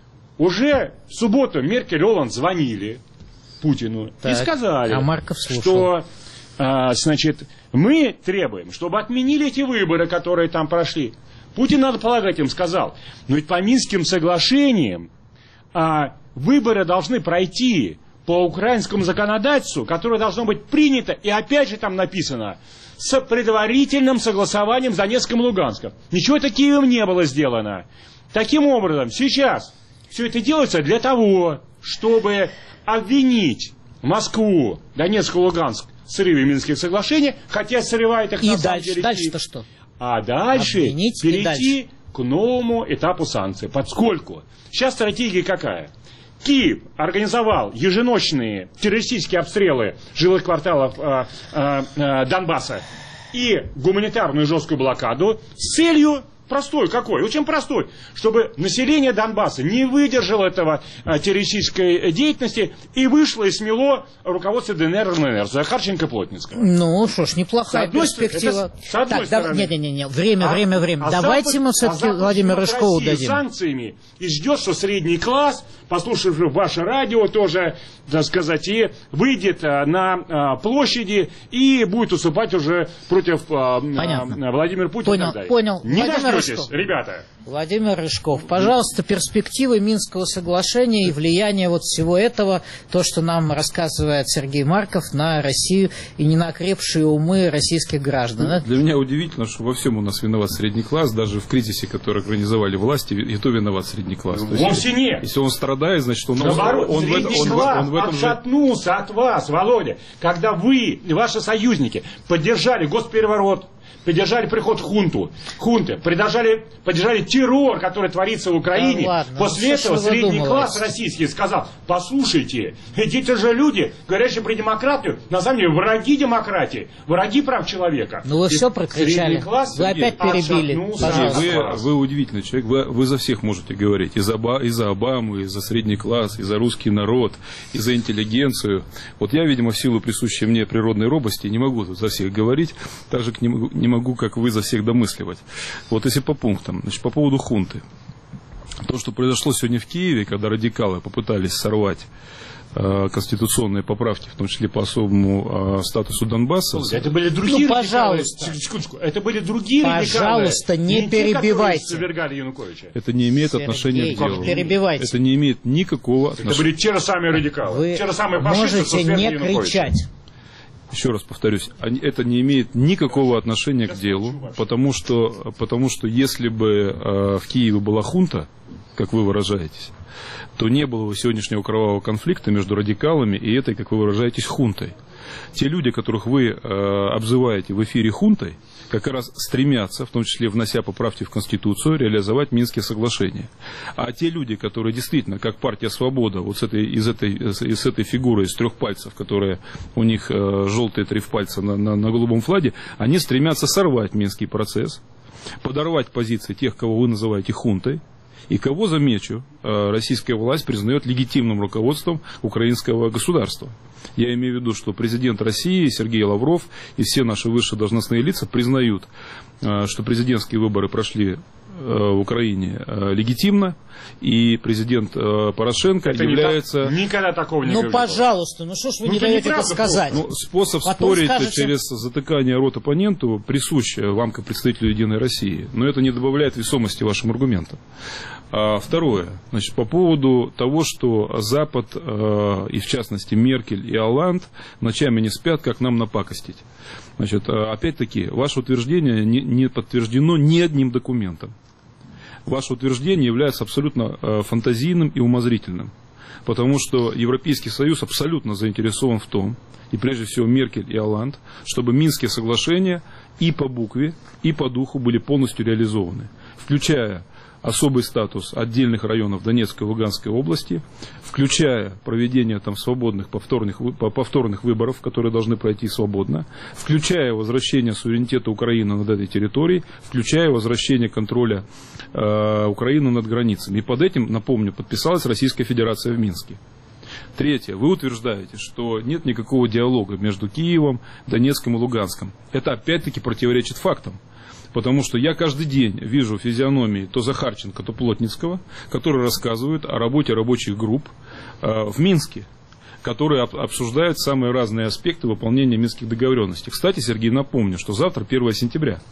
Speaker 3: уже в субботу Меркель и Оланд звонили Путину так, и сказали,
Speaker 1: а
Speaker 3: что а, значит, мы требуем, чтобы отменили эти выборы, которые там прошли. Путин, надо полагать, им сказал, но ведь по Минским соглашениям а, выборы должны пройти по украинскому законодательству, которое должно быть принято, и опять же там написано, с предварительным согласованием с Донецком и Луганском. Ничего это Киевом не было сделано. Таким образом, сейчас все это делается для того, чтобы обвинить Москву, Донецк и Луганск в срыве Минских соглашений, хотя срывает их
Speaker 1: и
Speaker 3: на самом
Speaker 1: дальше,
Speaker 3: деле.
Speaker 1: дальше-то что?
Speaker 3: А дальше
Speaker 1: Обвинить
Speaker 3: перейти
Speaker 1: дальше.
Speaker 3: к новому этапу санкций. Поскольку сейчас стратегия какая? Киев организовал еженочные террористические обстрелы жилых кварталов э, э, э, Донбасса и гуманитарную жесткую блокаду с целью простой какой? Очень простой. Чтобы население Донбасса не выдержало этого а, террористической деятельности и вышло и смело руководство ДНР и ЛНР, Захарченко-Плотницкого.
Speaker 1: Ну, что ж, неплохая
Speaker 3: С одной
Speaker 1: перспектива.
Speaker 3: Это, с одной
Speaker 1: так,
Speaker 3: стороны.
Speaker 1: Нет, нет, нет, время,
Speaker 3: а,
Speaker 1: время, время.
Speaker 3: А
Speaker 1: Давайте
Speaker 3: Запад,
Speaker 1: мы все-таки
Speaker 3: а
Speaker 1: Владимиру Рыжкову дадим.
Speaker 3: санкциями и ждет, что средний класс, послушав ваше радио тоже, так сказать, и выйдет а, на а, площади и будет уступать уже против а, а, Владимира Путина.
Speaker 1: Понял,
Speaker 3: и так далее.
Speaker 1: понял.
Speaker 3: Не
Speaker 1: Владимир
Speaker 3: дождетесь,
Speaker 1: Рыжков.
Speaker 3: ребята.
Speaker 1: Владимир Рыжков, пожалуйста, перспективы Минского соглашения и влияние вот всего этого, то, что нам рассказывает Сергей Марков, на Россию и не на окрепшие умы российских граждан. Да?
Speaker 2: Для меня удивительно, что во всем у нас виноват средний класс, даже в кризисе, который организовали власти, и то виноват средний класс. То есть,
Speaker 3: вовсе нет.
Speaker 2: Если он страдает, значит, он,
Speaker 3: Наоборот,
Speaker 2: он, в, этом, он,
Speaker 3: класс
Speaker 2: он в этом же...
Speaker 3: отшатнулся от вас, Володя, когда вы и ваши союзники поддержали госпереворот, поддержали приход хунту, хунты, поддержали, поддержали террор, который творится в Украине.
Speaker 1: Да ладно,
Speaker 3: После
Speaker 1: ну,
Speaker 3: этого средний класс российский сказал: послушайте, эти же люди, говорящие про демократию, на самом деле враги демократии, враги прав человека.
Speaker 1: Ну вы
Speaker 3: и
Speaker 1: все прокричали,
Speaker 3: класс,
Speaker 1: вы опять перебили.
Speaker 2: Вы, вы удивительный человек, вы, вы за всех можете говорить, и за, и за Обаму, и за средний класс, и за русский народ, и за интеллигенцию. Вот я, видимо, в силу присущей мне природной робости не могу за всех говорить, так же не могу, не могу, как вы, за всех домысливать. Вот если по пунктам. Значит, по поводу хунты. То, что произошло сегодня в Киеве, когда радикалы попытались сорвать э, конституционные поправки, в том числе по особому э, статусу Донбасса.
Speaker 3: Это были другие
Speaker 1: ну,
Speaker 3: радикалы.
Speaker 1: пожалуйста.
Speaker 3: Секундочку. Это были другие
Speaker 1: пожалуйста,
Speaker 3: радикалы.
Speaker 1: не
Speaker 3: не
Speaker 1: перебивайте.
Speaker 3: Те, свергали Януковича.
Speaker 2: Это не имеет
Speaker 1: Сергей,
Speaker 2: отношения к делу.
Speaker 1: Не перебивайте.
Speaker 2: Это не имеет никакого
Speaker 3: Это
Speaker 2: отношения.
Speaker 3: были те же самые радикалы.
Speaker 1: Вы
Speaker 3: те же самые фашисты,
Speaker 1: можете не кричать.
Speaker 2: Еще раз повторюсь, это не имеет никакого отношения к делу, потому что, потому что если бы э, в Киеве была хунта, как вы выражаетесь, то не было бы сегодняшнего кровавого конфликта между радикалами и этой, как вы выражаетесь, хунтой. Те люди, которых вы э, обзываете в эфире хунтой, как раз стремятся, в том числе внося поправки в Конституцию, реализовать Минские соглашения. А те люди, которые действительно, как партия «Свобода», вот с этой, из, этой, из этой фигуры из трех пальцев, которая у них э, желтые три пальца на, на, на голубом флаге, они стремятся сорвать Минский процесс, подорвать позиции тех, кого вы называете хунтой, и кого, замечу, российская власть признает легитимным руководством украинского государства. Я имею в виду, что президент России Сергей Лавров и все наши высшие должностные лица признают, что президентские выборы прошли в Украине легитимно, и президент Порошенко это является...
Speaker 3: Так, никогда такого не
Speaker 1: Ну,
Speaker 3: говорил.
Speaker 1: пожалуйста, ну что ж вы
Speaker 3: ну,
Speaker 1: не даете это сказать?
Speaker 2: Ну, способ
Speaker 1: Потом
Speaker 2: спорить
Speaker 1: скажете...
Speaker 2: через затыкание рот оппоненту присущ вам, как представителю «Единой России», но это не добавляет весомости вашим аргументам. А второе, значит, по поводу того, что Запад, э, и в частности Меркель и Олланд, ночами не спят, как нам напакостить. Значит, опять-таки, ваше утверждение не, не подтверждено ни одним документом. Ваше утверждение является абсолютно э, фантазийным и умозрительным. Потому что Европейский Союз абсолютно заинтересован в том, и прежде всего Меркель и Олланд, чтобы Минские соглашения и по букве, и по духу были полностью реализованы, включая особый статус отдельных районов Донецкой и Луганской области, включая проведение там свободных повторных, повторных выборов, которые должны пройти свободно, включая возвращение суверенитета Украины над этой территорией, включая возвращение контроля э, Украины над границами. И под этим, напомню, подписалась Российская Федерация в Минске. Третье. Вы утверждаете, что нет никакого диалога между Киевом, Донецком и Луганском. Это опять-таки противоречит фактам. Потому что я каждый день вижу физиономии то Захарченко, то Плотницкого, которые рассказывают о работе рабочих групп э, в Минске, которые об, обсуждают самые разные аспекты выполнения минских договоренностей. Кстати, Сергей, напомню, что завтра первое сентября.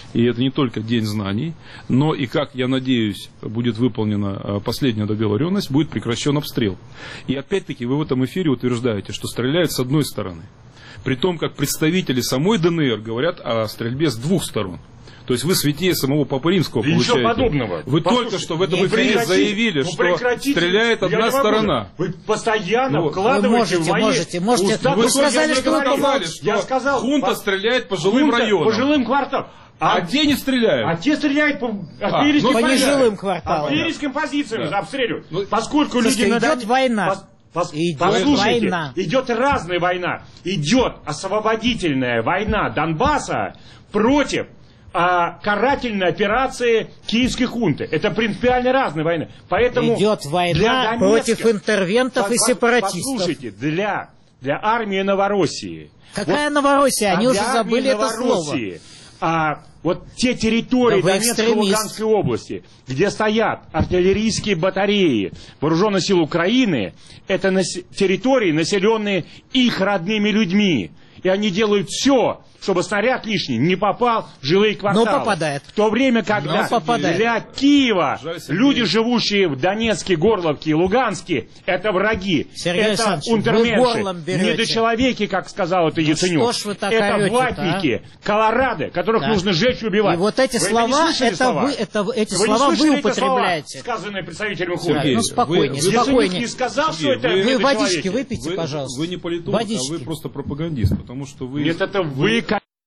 Speaker 2: и это не только День знаний, но и, как я надеюсь, будет выполнена последняя договоренность, будет прекращен обстрел. И опять-таки вы в этом эфире утверждаете, что стреляют с одной стороны. При том, как представители самой ДНР говорят о стрельбе с двух сторон. То есть вы святее самого Папы Римского
Speaker 3: да
Speaker 2: получаете.
Speaker 3: Ничего подобного.
Speaker 2: Вы
Speaker 3: Послушайте,
Speaker 2: только что в этом
Speaker 3: ну,
Speaker 2: эфире заявили, ну, что стреляет одна сторона.
Speaker 3: Вы постоянно
Speaker 2: ну,
Speaker 3: вкладываете
Speaker 1: вы можете,
Speaker 3: в мои
Speaker 1: можете, можете.
Speaker 3: уста.
Speaker 1: Вы
Speaker 3: Вы
Speaker 1: сказали, что вы
Speaker 2: сказали, что
Speaker 3: я сказал,
Speaker 2: хунта
Speaker 3: по...
Speaker 2: стреляет по жилым
Speaker 3: хунта
Speaker 2: районам.
Speaker 3: По жилым кварталам. А,
Speaker 2: а где не стреляют?
Speaker 3: А те стреляют по
Speaker 2: а,
Speaker 3: артиллерийским
Speaker 1: ну, по нежилым
Speaker 3: кварталам.
Speaker 1: кварталам.
Speaker 3: Артиллерийским позициям
Speaker 2: да.
Speaker 3: обстреливают.
Speaker 2: Ну,
Speaker 3: поскольку
Speaker 1: слушайте,
Speaker 3: люди...
Speaker 1: идет надо... война.
Speaker 3: Пос... Пос...
Speaker 1: Идет
Speaker 3: Послушайте,
Speaker 1: война.
Speaker 3: Идет разная война. Идет освободительная война Донбасса против а, карательной операции киевской хунты. Это принципиально разная война. Поэтому
Speaker 1: идет война Донецка... против интервентов по, и сепаратистов.
Speaker 3: Послушайте, для, для армии Новороссии...
Speaker 1: Какая
Speaker 3: вот,
Speaker 1: Новороссия? Они
Speaker 3: а
Speaker 1: уже забыли это слово.
Speaker 3: А, вот те территории
Speaker 1: да
Speaker 3: Донецкой и Луганской области, где стоят артиллерийские батареи вооруженных сил Украины, это нас... территории, населенные их родными людьми. И они делают все, чтобы снаряд лишний не попал в жилые кварталы.
Speaker 1: Но попадает.
Speaker 3: В то время, когда для Киева Жаль, люди, живущие в Донецке, Горловке и Луганске, это враги.
Speaker 1: Сергей
Speaker 3: это унтерменши, недочеловеки, как сказал это Яценюк.
Speaker 1: Ну,
Speaker 3: это ватники, а? колорадо, которых да. нужно сжечь и убивать.
Speaker 1: И вот эти
Speaker 3: вы
Speaker 1: слова,
Speaker 3: это,
Speaker 1: это вы, это, эти
Speaker 3: вы
Speaker 1: слова вы употребляете.
Speaker 3: Слова, сказанные представителем хунты.
Speaker 1: Ну, спокойнее, спокойнее.
Speaker 3: не сказал,
Speaker 2: Сергей,
Speaker 3: что это
Speaker 1: вы водички выпейте,
Speaker 2: вы,
Speaker 1: пожалуйста.
Speaker 2: Вы не политолог,
Speaker 1: водички.
Speaker 2: а вы просто пропагандист, потому что вы...
Speaker 3: Нет, это вы...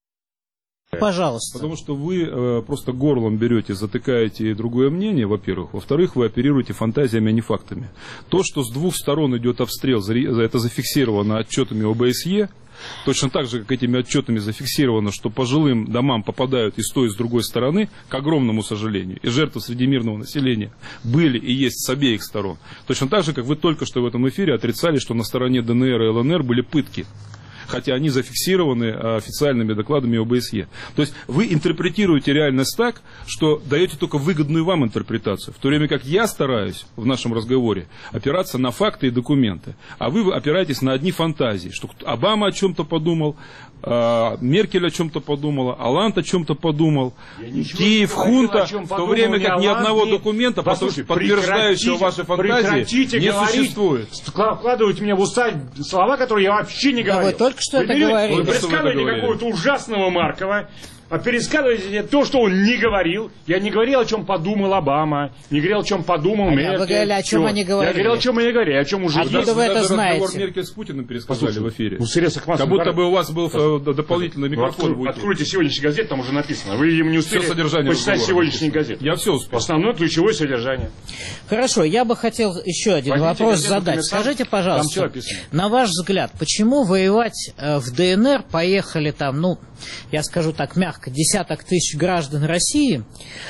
Speaker 1: Пожалуйста.
Speaker 2: Потому что вы э, просто горлом берете, затыкаете другое мнение, во-первых. Во-вторых, вы оперируете фантазиями, а не фактами. То, что с двух сторон идет обстрел, это зафиксировано отчетами о бэ эс е, точно так же, как этими отчетами зафиксировано, что по жилым домам попадают и с той, и с другой стороны, к огромному сожалению, и жертвы среди мирного населения были и есть с обеих сторон. Точно так же, как вы только что в этом эфире отрицали, что на стороне дэ эн эр и эл эн эр были пытки. Хотя они зафиксированы официальными докладами о бэ эс е. То есть вы интерпретируете реальность так, что даете только выгодную вам интерпретацию. В то время как я стараюсь в нашем разговоре опираться на факты и документы. А вы опираетесь на одни фантазии. Что Обама о чем-то подумал, Меркель о чем-то подумала, Оланд о чем-то подумал, Киев, хунта, в то время как ни одного документа, Послушай, подтверждающего ваши фантазии, не говорить, существует.
Speaker 3: Вкладываете мне в уста слова, которые я вообще не говорил.
Speaker 1: Да, вы только что
Speaker 3: вы
Speaker 1: это
Speaker 3: берете,
Speaker 1: говорили.
Speaker 3: Вы пересказываете какого-то ужасного Маркова, а пересказываете то, что он не говорил. Я не говорил, о чем подумал Обама, не говорил, о чем подумал а Меркель.
Speaker 1: Вы говорили, о чем
Speaker 3: Все.
Speaker 1: они говорили.
Speaker 3: Я говорил, о чем они говорили, о чем уже...
Speaker 1: Откуда вы это знаете?
Speaker 2: Разговор Меркель с Путиным пересказали
Speaker 3: Послушай,
Speaker 2: в эфире.
Speaker 3: Ну,
Speaker 2: как будто бы у вас был Послушай. дополнительный микрофон.
Speaker 3: Ну, откройте сегодняшний газет, там уже написано. Вы им не успели почитать сегодняшний газет.
Speaker 2: Я все успел.
Speaker 3: Основное ключевое содержание.
Speaker 1: Хорошо, я бы хотел еще один Возьмите вопрос задать. Скажите, пожалуйста, на ваш взгляд, почему воевать в дэ эн эр поехали там, ну, я скажу так мягко, десяток тысяч граждан России,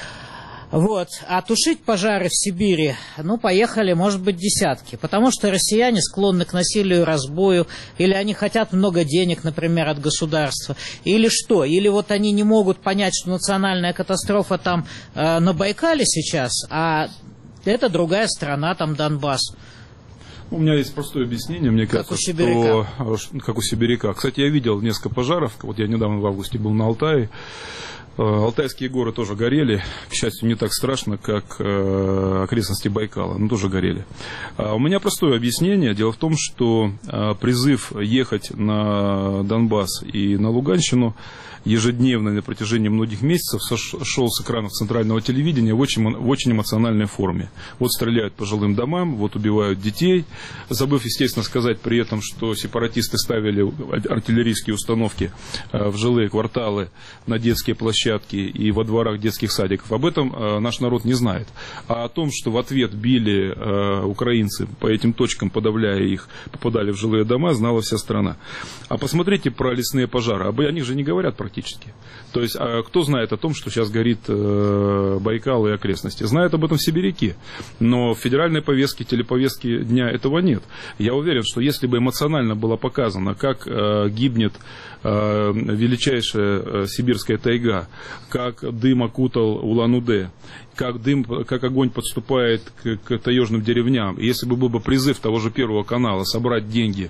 Speaker 1: вот, а тушить пожары в Сибири, ну, поехали, может быть, десятки, потому что россияне склонны к насилию, разбою, или они хотят много денег, например, от государства, или что, или вот они не могут понять, что национальная катастрофа там э, на Байкале сейчас, а это другая страна, там Донбасс.
Speaker 2: У меня есть простое объяснение, мне
Speaker 1: как
Speaker 2: кажется,
Speaker 1: у сибиряка.
Speaker 2: что как у сибиряка. Кстати, я видел несколько пожаров. Вот я недавно в августе был на Алтае. Алтайские горы тоже горели. К счастью, не так страшно, как окрестности Байкала, но тоже горели. У меня простое объяснение. Дело в том, что призыв ехать на Донбасс и на Луганщину ежедневно на протяжении многих месяцев шел с экранов центрального телевидения в очень, в очень эмоциональной форме. Вот стреляют по жилым домам, вот убивают детей, забыв, естественно, сказать при этом, что сепаратисты ставили артиллерийские установки в жилые кварталы, на детские площадки и во дворах детских садиков. Об этом наш народ не знает. А о том, что в ответ били украинцы по этим точкам, подавляя их, попадали в жилые дома, знала вся страна. А посмотрите про лесные пожары. Об них же не говорят практически. Практически. То есть, а кто знает о том, что сейчас горит э, Байкал и окрестности? Знают об этом сибиряки. Но в федеральной повестке, телеповестке дня этого нет. Я уверен, что если бы эмоционально было показано, как э, гибнет э, величайшая э, сибирская тайга, как дым окутал Улан-Удэ, как дым, как огонь подступает к, к таежным деревням. И если бы был бы призыв того же Первого канала собрать деньги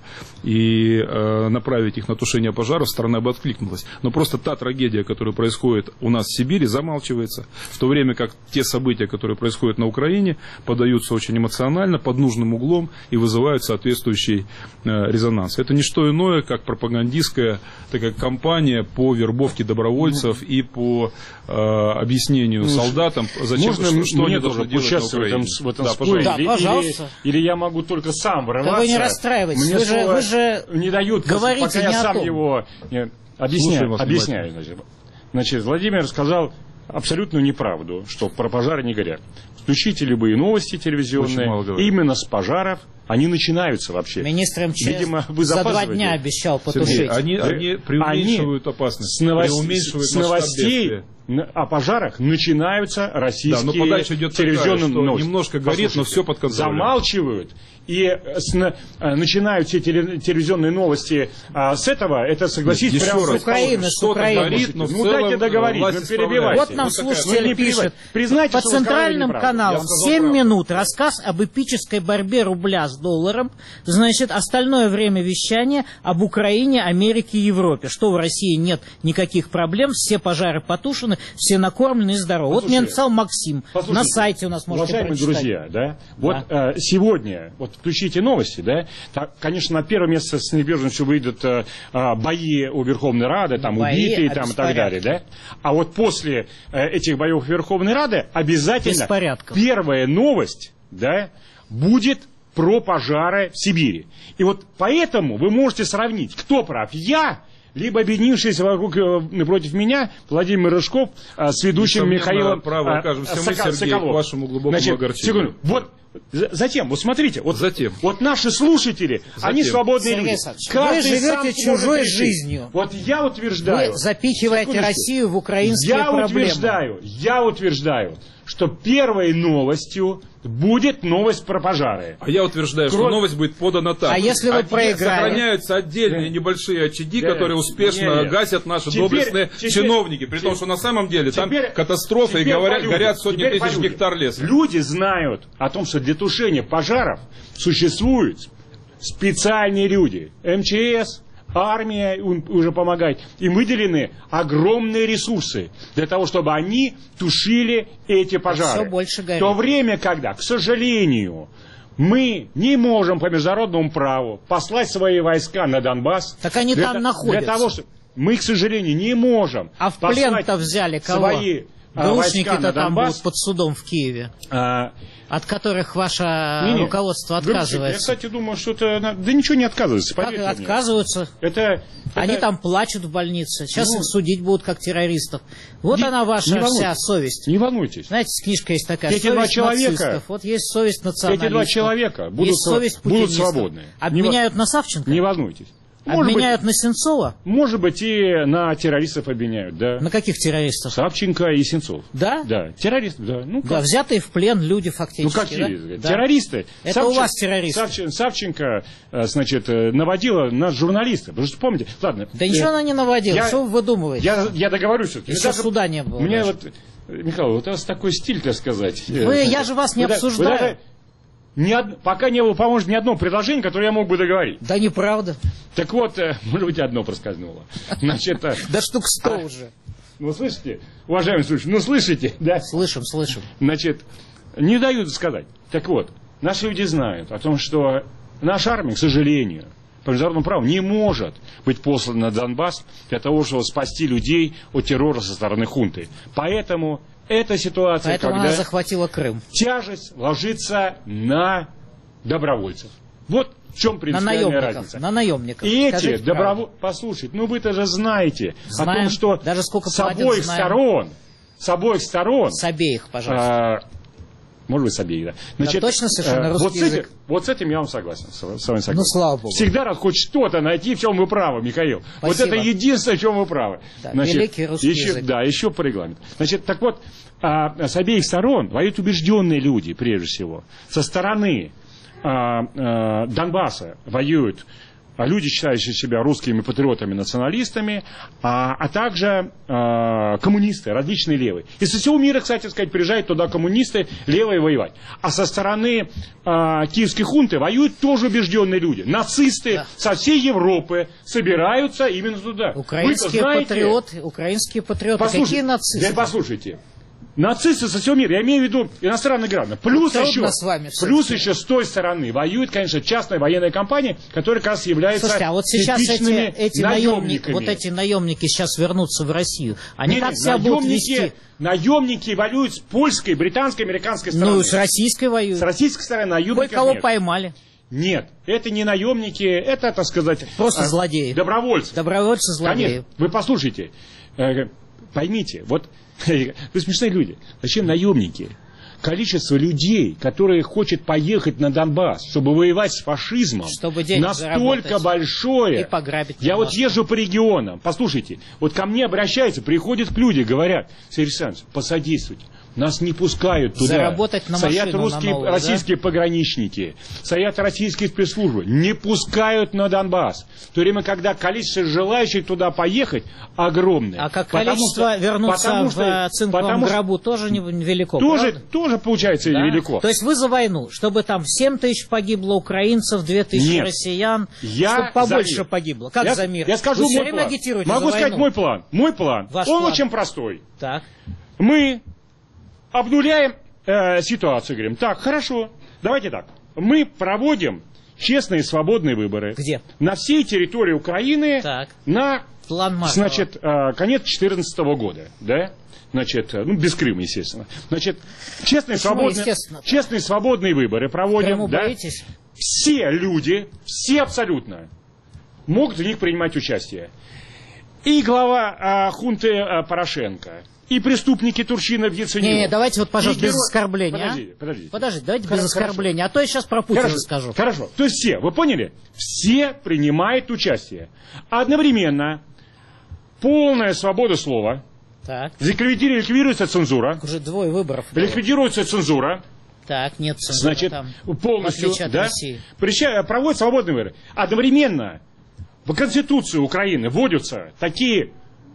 Speaker 2: и э, направить их на тушение пожаров, страна бы откликнулась. Но просто та трагедия, которая происходит у нас в Сибири, замалчивается, в то время как те события, которые происходят на Украине, подаются очень эмоционально, под нужным углом и вызывают соответствующий э, резонанс. Это не что иное, как пропагандистская такая кампания по вербовке добровольцев ну, и по э, объяснению ну, солдатам, зачем,
Speaker 3: можно
Speaker 2: что, что
Speaker 3: мне
Speaker 2: они должны делать на Украине.
Speaker 3: В этом
Speaker 2: да,
Speaker 3: споре,
Speaker 1: да,
Speaker 3: или,
Speaker 1: пожалуйста.
Speaker 3: Или, или я могу только сам врываться.
Speaker 1: Да вы не расстраивайтесь,
Speaker 3: Мне
Speaker 1: вы же, вы же
Speaker 3: не дают,
Speaker 1: говорите
Speaker 3: пока
Speaker 1: не
Speaker 3: я
Speaker 1: о
Speaker 3: сам
Speaker 1: том.
Speaker 3: его не, объясняю. объясняю значит. Значит, Владимир сказал абсолютную неправду, что про пожары не горят. Включите любые новости телевизионные, именно с пожаров они начинаются вообще.
Speaker 1: Министр МЧС
Speaker 3: Видимо, вы
Speaker 1: за два дня обещал потушить.
Speaker 2: Сергей, они, они преуменьшивают они опасность,
Speaker 3: с, новость,
Speaker 2: преуменьшивают
Speaker 3: с новостей о пожарах начинаются российские да, но подача идет телевизионные такая, новости.
Speaker 2: Немножко горит, но все под контролем.
Speaker 3: Замалчивают. И с, начинают все телевизионные новости а, с этого, это, согласитесь, прямо
Speaker 1: с Украины, с Украины.
Speaker 2: Горит, но
Speaker 3: ну дайте договорить, ну перебивайте.
Speaker 1: Вот нам вот слушатель ну,
Speaker 3: пишет,
Speaker 1: признайте, по центральным каналам семь минут рассказ об эпической борьбе рубля с долларом, значит, остальное время вещания об Украине, Америке и Европе, что в России нет никаких проблем, все пожары потушены, все накормлены и здоровы. Вот мне написал Максим, на сайте у нас можете
Speaker 3: уважаемые
Speaker 1: прочитать.
Speaker 3: Друзья, да, вот
Speaker 1: да.
Speaker 3: Э, сегодня, вот включите новости, да, так, конечно, на первом месте с неизбежностью выйдут э, бои у Верховной Рады, там бои, убитые там, и так далее, да, а вот после э, этих боев Верховной Рады обязательно первая новость, да, будет про пожары в Сибири. И вот поэтому вы можете сравнить, кто прав, я, либо объединившиеся вокруг, напротив меня Владимир Рыжков с ведущим Михаилом
Speaker 2: право окажемся мы, Сергей, к вашему глубокому
Speaker 3: Значит,
Speaker 2: огорчению.
Speaker 3: Секунду, вот затем, вот смотрите, вот,
Speaker 2: затем.
Speaker 3: вот наши слушатели, затем. Они свободные
Speaker 1: Сергей
Speaker 3: люди.
Speaker 1: Вы живете чужой жизнью.
Speaker 3: Вот я утверждаю.
Speaker 1: Вы запихиваете Россию в украинские
Speaker 3: я
Speaker 1: проблемы.
Speaker 3: Я утверждаю, я утверждаю, что первой новостью будет новость про пожары.
Speaker 2: А я утверждаю, Кроме... что новость будет подана так.
Speaker 1: А если вы проиграете?
Speaker 2: Сохраняются отдельные да. небольшие очаги, да. которые успешно нет, нет. гасят наши теперь, доблестные теперь, чиновники. При теперь, том, что на самом деле теперь, там катастрофа и говорят, горят сотни теперь тысяч гектар леса.
Speaker 3: Люди знают о том, что для тушения пожаров существуют специальные люди. МЧС, армия уже помогает. Им выделены огромные ресурсы для того, чтобы они тушили эти пожары.
Speaker 1: Все больше горит.
Speaker 3: В то время, когда, к сожалению, мы не можем по международному праву послать свои войска на Донбасс.
Speaker 1: Так они
Speaker 3: для,
Speaker 1: там находятся.
Speaker 3: Для того, что мы, к сожалению, не можем.
Speaker 1: А в плен-то взяли кого?
Speaker 3: Свои
Speaker 1: Грушники-то там будут под судом в Киеве.
Speaker 3: А,
Speaker 1: от которых ваше не, не. руководство отказывается.
Speaker 3: Я, кстати, думаю, что это... Да ничего не отказывается.
Speaker 1: Как отказываются?
Speaker 3: Это,
Speaker 1: Они
Speaker 3: это...
Speaker 1: там плачут в больнице. Сейчас ну, их судить будут как террористов. Вот
Speaker 3: не,
Speaker 1: она ваша
Speaker 3: не
Speaker 1: вся совесть.
Speaker 3: Не волнуйтесь.
Speaker 1: Знаете, книжка есть такая.
Speaker 3: Эти
Speaker 1: совесть
Speaker 3: два человека,
Speaker 1: нацистов. Вот есть совесть националистов.
Speaker 3: Эти два человека будут,
Speaker 1: есть совесть
Speaker 3: будут свободны.
Speaker 1: Обменяют не, на Савченко?
Speaker 3: Не волнуйтесь.
Speaker 1: Может обменяют быть, на Сенцова?
Speaker 3: Может быть, и на террористов обменяют, да.
Speaker 1: На каких террористов?
Speaker 3: Савченко и Сенцов.
Speaker 1: Да?
Speaker 3: Да, террористы, да. Ну,
Speaker 1: да, взятые в плен люди фактически.
Speaker 3: Ну, как
Speaker 1: да?
Speaker 3: Да. Террористы.
Speaker 1: Это
Speaker 3: Савченко,
Speaker 1: у вас террористы.
Speaker 3: Савченко, Савченко, значит, наводила нас журналистов. Потому что, помните, ладно.
Speaker 1: Да ничего она не наводила, я, что вы выдумываете?
Speaker 3: Я, я договорюсь.
Speaker 1: Еще даже, суда не было.
Speaker 3: У меня вот, Михаил, вот у вас такой стиль, так сказать.
Speaker 1: Вы, я же вас не
Speaker 3: вы,
Speaker 1: обсуждаю.
Speaker 3: Вы, вы, Ни од... Пока не было, по-моему, ни одного предложения, которое я мог бы договорить.
Speaker 1: Да неправда.
Speaker 3: Так вот, может быть, одно проскользнуло. Значит,
Speaker 1: да штук сто уже.
Speaker 3: Ну, слышите, уважаемые слушатели, ну, слышите, да?
Speaker 1: Слышим, слышим.
Speaker 3: Значит, не дают сказать. Так вот, наши люди знают о том, что наша армия, к сожалению, по международному праву не может быть послана на Донбасс для того, чтобы спасти людей от террора со стороны хунты. Поэтому эта ситуация,
Speaker 1: Поэтому
Speaker 3: когда
Speaker 1: она захватила Крым.
Speaker 3: Тяжесть ложится на добровольцев. Вот в чем принципиальная
Speaker 1: на
Speaker 3: разница.
Speaker 1: На наемников.
Speaker 3: И эти добровольцы... Послушайте, ну вы-то же знаете
Speaker 1: Знаем,
Speaker 3: о том, что
Speaker 1: даже сколько
Speaker 3: с обоих
Speaker 1: знаем.
Speaker 3: сторон, с обоих сторон...
Speaker 1: С обеих, пожалуйста.
Speaker 3: А, может быть, с обеих, да.
Speaker 1: Значит, да, точно совершенно
Speaker 3: а,
Speaker 1: русский
Speaker 3: вот, с
Speaker 1: язык.
Speaker 3: этим, вот с этим я вам согласен. С вами согласен.
Speaker 1: Ну, слава Богу.
Speaker 3: Всегда надо хоть что-то найти, в чем вы правы, Михаил.
Speaker 1: Спасибо.
Speaker 3: Вот это единственное, в чем вы правы.
Speaker 1: Да,
Speaker 3: Значит,
Speaker 1: великий русский
Speaker 3: еще,
Speaker 1: язык.
Speaker 3: Да, еще по регламенту. Значит, так вот, а, с обеих сторон воюют убежденные люди, прежде всего. Со стороны а, а, Донбасса воюют люди, считающие себя русскими патриотами, националистами, а, а также а, коммунисты, различные левые. И со всего мира, кстати сказать, приезжают туда коммунисты левые воевать. А со стороны а, киевской хунты воюют тоже убежденные люди. Нацисты да. со всей Европы собираются именно туда.
Speaker 1: Украинские знаете, патриоты, украинские патриоты, какие нацисты?
Speaker 3: Да, послушайте. Нацисты со всего мира, я имею в виду иностранные граждане. Плюс, еще,
Speaker 1: с вами
Speaker 3: плюс еще с той стороны воюет, конечно, частная военная компания, которая как раз является
Speaker 1: Слушайте, а вот сейчас
Speaker 3: типичными
Speaker 1: эти, эти наемниками. Вот эти наемники сейчас вернутся в Россию. Они не, как не, себя наемники, будут вести?
Speaker 3: Наемники воюют с польской, британской, американской стороны.
Speaker 1: Ну, с российской воюют.
Speaker 3: С российской стороны наемников
Speaker 1: кого
Speaker 3: нет.
Speaker 1: поймали.
Speaker 3: Нет, это не наемники, это, так сказать...
Speaker 1: Просто а, злодеи.
Speaker 3: Добровольцы.
Speaker 1: Добровольцы-злодеи.
Speaker 3: Конечно, вы послушайте, э, поймите, вот... Вы смешные люди. Зачем наемники? Количество людей, которые хотят поехать на Донбасс, чтобы воевать с фашизмом,
Speaker 1: чтобы
Speaker 3: настолько большое.
Speaker 1: И пограбить.
Speaker 3: Я вот езжу по регионам. Послушайте, вот ко мне обращаются, приходят люди, говорят: Сергей Александрович, посодействуйте. Нас не пускают туда.
Speaker 1: Заработать на машину,
Speaker 3: стоят русские,
Speaker 1: на новую,
Speaker 3: российские
Speaker 1: да?
Speaker 3: пограничники, стоят российские спецслужбы. Не пускают на Донбасс. В то время, когда количество желающих туда поехать огромное.
Speaker 1: А как количество что, вернуться в цинковом гробу тоже невелико,
Speaker 3: тоже, тоже получается да? невелико.
Speaker 1: То есть вы за войну, чтобы там семь тысяч погибло украинцев, две тысячи
Speaker 3: Нет.
Speaker 1: россиян,
Speaker 3: я
Speaker 1: чтобы побольше погибло. Как
Speaker 3: я,
Speaker 1: за мир?
Speaker 3: Я скажу
Speaker 1: вы
Speaker 3: мой план. Могу сказать войну. мой план. Мой план.
Speaker 1: Ваш
Speaker 3: Он
Speaker 1: план.
Speaker 3: очень простой.
Speaker 1: Так.
Speaker 3: Мы обнуляем э, ситуацию, говорим, так, хорошо, давайте так, мы проводим честные свободные выборы.
Speaker 1: Где?
Speaker 3: На всей территории Украины
Speaker 1: так.
Speaker 3: на,
Speaker 1: План
Speaker 3: значит, э, конец две тысячи четырнадцатого года, да? Значит, ну, без Крыма, естественно. Значит, честные, свободные, честные свободные выборы проводим, да?
Speaker 1: Боитесь?
Speaker 3: Все люди, все абсолютно, могут в них принимать участие. И глава э, хунты э, Порошенко, и преступники Турчинов, Яценюк.
Speaker 1: Не, не, давайте вот, пожалуйста, без геро... оскорбления.
Speaker 3: Подождите, подождите.
Speaker 1: Подождите, давайте
Speaker 3: хорошо,
Speaker 1: без оскорбления, а то я сейчас про Путина
Speaker 3: хорошо,
Speaker 1: скажу.
Speaker 3: Хорошо, то есть все, вы поняли? Все принимают участие. Одновременно полная свобода слова.
Speaker 1: Так.
Speaker 3: Ликвидируется цензура.
Speaker 1: Уже двое выборов.
Speaker 3: Ликвидируется цензура.
Speaker 1: Так, нет цензуры.
Speaker 3: Значит,
Speaker 1: там,
Speaker 3: полностью, да? Прича... проводят свободные выборы. Одновременно в Конституции Украины вводятся такие...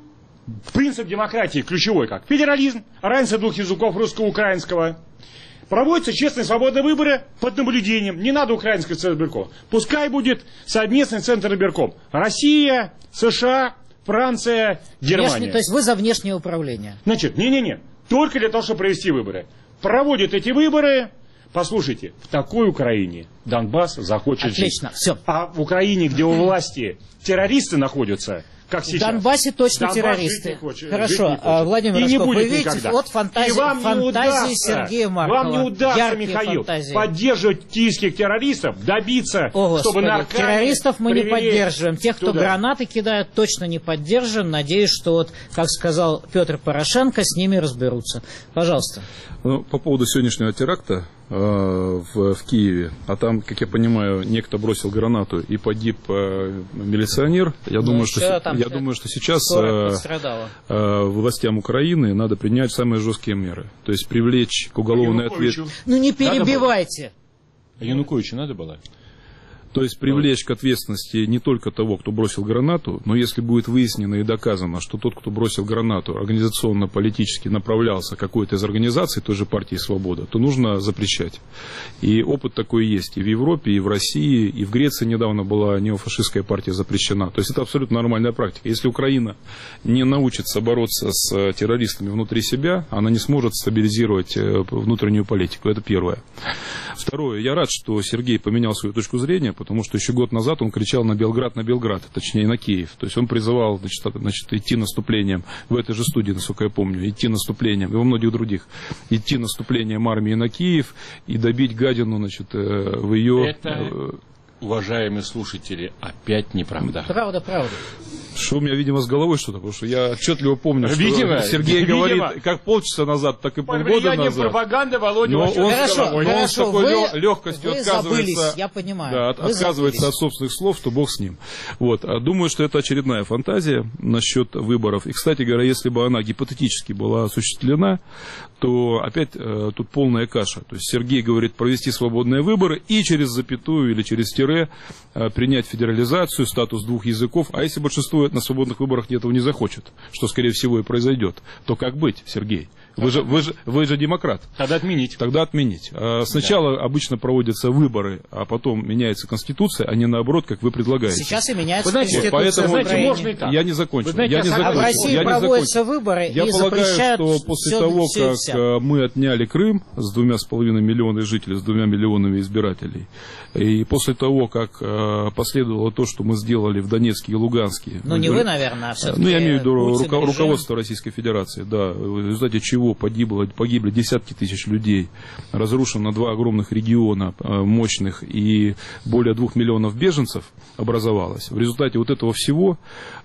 Speaker 3: Принцип демократии ключевой, как федерализм, равенство двух языков русско-украинского. Проводятся честные свободные выборы под наблюдением. Не надо украинский центр избирком. Пускай будет совместный центр избирком. Россия, США, Франция, Германия.
Speaker 1: Внешне, то есть вы за внешнее управление?
Speaker 3: Значит, не-не-не. Только для того, чтобы провести выборы. Проводят эти выборы. Послушайте, в такой Украине Донбасс захочет
Speaker 1: Отлично,
Speaker 3: жить.
Speaker 1: все.
Speaker 3: А в Украине, где у власти террористы находятся, как
Speaker 1: в
Speaker 3: сейчас.
Speaker 1: Донбассе точно
Speaker 3: Донбасс
Speaker 1: террористы.
Speaker 3: Хочет,
Speaker 1: Хорошо, а, Владимир Рожков, вы видите,
Speaker 3: никогда.
Speaker 1: вот фантазии, фантазии удастся, Сергея Маркова.
Speaker 3: Вам не удастся, Михаил,
Speaker 1: фантазии.
Speaker 3: поддерживать киевских террористов, добиться,
Speaker 1: О,
Speaker 3: чтобы на
Speaker 1: Аркадии террористов мы не поддерживаем. Тех, кто
Speaker 3: туда.
Speaker 1: гранаты кидают, точно не поддерживаем. Надеюсь, что вот, как сказал Петр Порошенко, с ними разберутся. Пожалуйста.
Speaker 2: Ну, по поводу сегодняшнего теракта э, в, в Киеве, а там, как я понимаю, некто бросил гранату и погиб э, милиционер. Я, ну, думаю, что, я думаю, что сейчас э, э, властям Украины надо принять самые жесткие меры. То есть привлечь к уголовной ответственности.
Speaker 1: Ну не перебивайте.
Speaker 3: А Януковичу надо было?
Speaker 2: То есть привлечь к ответственности не только того, кто бросил гранату, но если будет выяснено и доказано, что тот, кто бросил гранату, организационно-политически направлялся какой-то из организаций той же партии «Свобода», то нужно запрещать. И опыт такой есть и в Европе, и в России, и в Греции недавно была неофашистская партия запрещена. То есть это абсолютно нормальная практика. Если Украина не научится бороться с террористами внутри себя, она не сможет стабилизировать внутреннюю политику. Это первое. Второе. Я рад, что Сергей поменял свою точку зрения, потому что еще год назад он кричал на Белград, на Белград, точнее на Киев. То есть он призывал, значит, значит, идти наступлением, в этой же студии, насколько я помню, идти наступлением, и во многих других, идти наступлением армии на Киев и добить гадину, значит, в ее...
Speaker 3: Это, уважаемые слушатели, опять неправда.
Speaker 1: Правда, правда.
Speaker 2: Что у меня, видимо, с головой что-то, потому что я отчетливо помню, что
Speaker 3: видимо,
Speaker 2: Сергей
Speaker 3: видимо,
Speaker 2: говорит как полчаса назад, так и полгода назад.
Speaker 3: Пропаганды, Володя,
Speaker 2: но он,
Speaker 1: хорошо,
Speaker 2: но он
Speaker 1: хорошо,
Speaker 2: с такой
Speaker 1: вы,
Speaker 2: легкостью
Speaker 1: вы
Speaker 2: отказывается,
Speaker 1: забылись, я понимаю,
Speaker 2: да, от, отказывается от собственных слов, что бог с ним. Вот. Думаю, что это очередная фантазия насчет выборов. И, кстати говоря, если бы она гипотетически была осуществлена, то опять э, тут полная каша. То есть Сергей говорит провести свободные выборы и через запятую или через тире э, принять федерализацию, статус двух языков. А если большинство на свободных выборах этого не захочет, что, скорее всего, и произойдет, то как быть, Сергей? Вы же, вы же, вы же демократ.
Speaker 3: Тогда отменить.
Speaker 2: Тогда отменить. Сначала да. обычно проводятся выборы, а потом меняется Конституция, а не наоборот, как вы предлагаете.
Speaker 1: Сейчас и меняется
Speaker 3: знаете,
Speaker 1: Конституция.
Speaker 2: Поэтому
Speaker 3: знаете, можно и так.
Speaker 2: Я не закончил.
Speaker 3: Знаете,
Speaker 2: я не
Speaker 3: а
Speaker 2: закончил.
Speaker 1: в России
Speaker 2: я
Speaker 1: проводятся выборы
Speaker 2: я
Speaker 1: и
Speaker 2: полагаю,
Speaker 1: запрещают
Speaker 2: что после
Speaker 1: все,
Speaker 2: того,
Speaker 1: все,
Speaker 2: как
Speaker 1: все.
Speaker 2: мы отняли Крым с двумя с половиной миллионами жителей, с двумя миллионами избирателей, и после того, как последовало то, что мы сделали в Донецке и Луганске.
Speaker 1: Ну, не вы, наверное, а все-таки
Speaker 2: Ну, я имею в виду
Speaker 1: Путин,
Speaker 2: руко- руководство Российской Федерации, да, в результате чего погибло, погибли десятки тысяч людей, разрушено два огромных региона мощных и более двух миллионов беженцев образовалось. В результате вот этого всего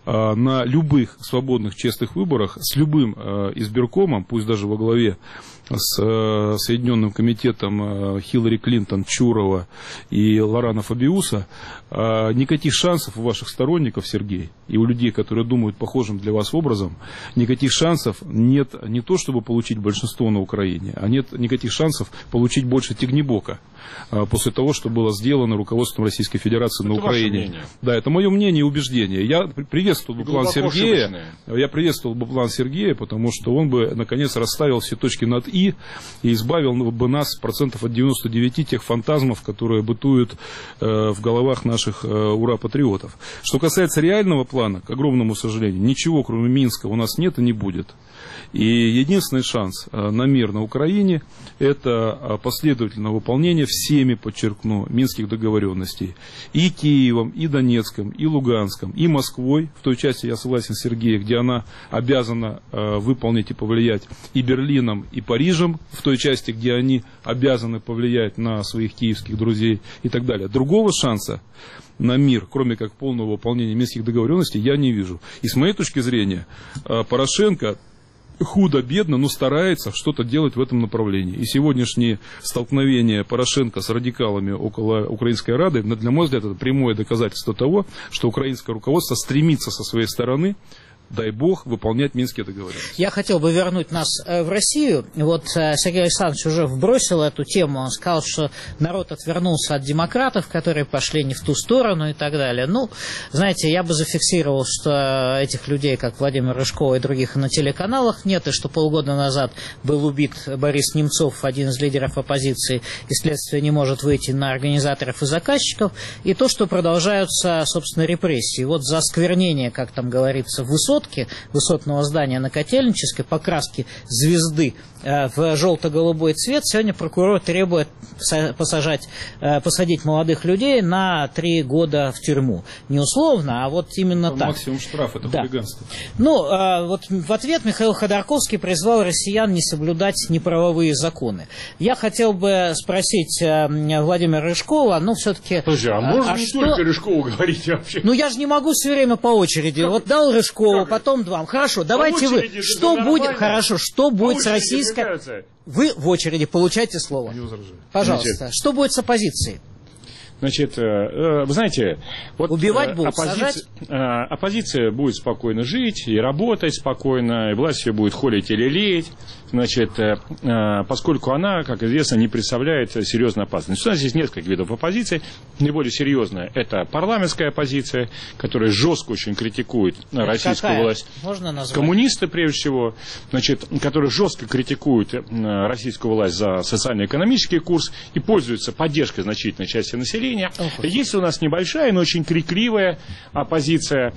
Speaker 2: на любых свободных, честных выборах с любым избиркомом, пусть даже во главе с Соединенным комитетом Хиллари Клинтон, Чурова и Лорана Фабиуса, никаких шансов у ваших сторонников, Сергей, и у людей, которые думают похожим для вас образом, никаких шансов нет не то, чтобы получить большинство на Украине, а нет никаких шансов получить больше Тягнебока после того, что было сделано руководством Российской Федерации это на Украине. Да, это мое мнение и убеждение. Я приветствовал бы план Сергея, ошибочное. я приветствовал бы план Сергея, потому что он бы наконец расставил все точки над «и» и избавил бы нас процентов от девяноста девяти тех фантазмов, которые бытуют э, в головах наших э, ура-патриотов. Что касается реального плана, к огромному сожалению, ничего кроме Минска у нас нет и не будет. И единственный шанс на мир на Украине – это последовательное выполнение всеми, подчеркну, минских договоренностей. И Киевом, и Донецком, и Луганском, и Москвой, в той части, я согласен с Сергеем, где она обязана выполнить и повлиять, и Берлином, и Парижем, в той части, где они обязаны повлиять на своих киевских друзей и так далее. Другого шанса на мир, кроме как полного выполнения минских договоренностей, я не вижу. И с моей точки зрения, Порошенко худо-бедно, но старается что-то делать в этом направлении. И сегодняшние столкновения Порошенко с радикалами около Украинской Рады, для моего взгляда, это прямое доказательство того, что украинское руководство стремится со своей стороны, дай бог, выполнять Минские договоренности.
Speaker 1: Я хотел бы вернуть нас в Россию. Вот Сергей Александрович уже вбросил эту тему. Он сказал, что народ отвернулся от демократов, которые пошли не в ту сторону и так далее. Ну, знаете, я бы зафиксировал, что этих людей, как Владимир Рыжков и других, на телеканалах нет, и что полгода назад был убит Борис Немцов, один из лидеров оппозиции, и следствие не может выйти на организаторов и заказчиков, и то, что продолжаются, собственно, репрессии. Вот за осквернение, как там говорится, высот высотного здания на Котельнической, покраски звезды э, в желто-голубой цвет, сегодня прокурор требует посажать, э, посадить молодых людей на три года в тюрьму. Не условно, а вот именно это так.
Speaker 2: Максимум штраф, это да. хулиганство.
Speaker 1: Ну, э, вот в ответ Михаил Ходорковский призвал россиян не соблюдать неправовые законы. Я хотел бы спросить э, Владимира Рыжкова, ну, все-таки...
Speaker 3: Подожди, а можно
Speaker 1: а
Speaker 3: не
Speaker 1: что...
Speaker 3: только Рыжкову говорить вообще?
Speaker 1: Ну, я же не могу все время по очереди. Как? Вот дал Рыжкову, потом два. Хорошо, давайте вы. Что будет? Хорошо, что будет с российской? Вы в очереди получайте слово. Пожалуйста. Значит, что будет с оппозицией?
Speaker 3: Значит, вы знаете, вот
Speaker 1: убивать будут,
Speaker 3: оппозиция, оппозиция будет спокойно жить и работать спокойно, и власть ее будет холить или лелеять, значит, поскольку она, как известно, не представляет серьезной опасности. У нас здесь несколько видов оппозиции. Наиболее серьезная – это парламентская оппозиция, которая жестко очень критикует это российскую какая? власть.
Speaker 1: Можно назвать?
Speaker 3: Коммунисты, прежде всего, значит, которые жестко критикуют российскую власть за социально-экономический курс и пользуются поддержкой значительной части населения. Есть у нас небольшая, но очень крикливая оппозиция,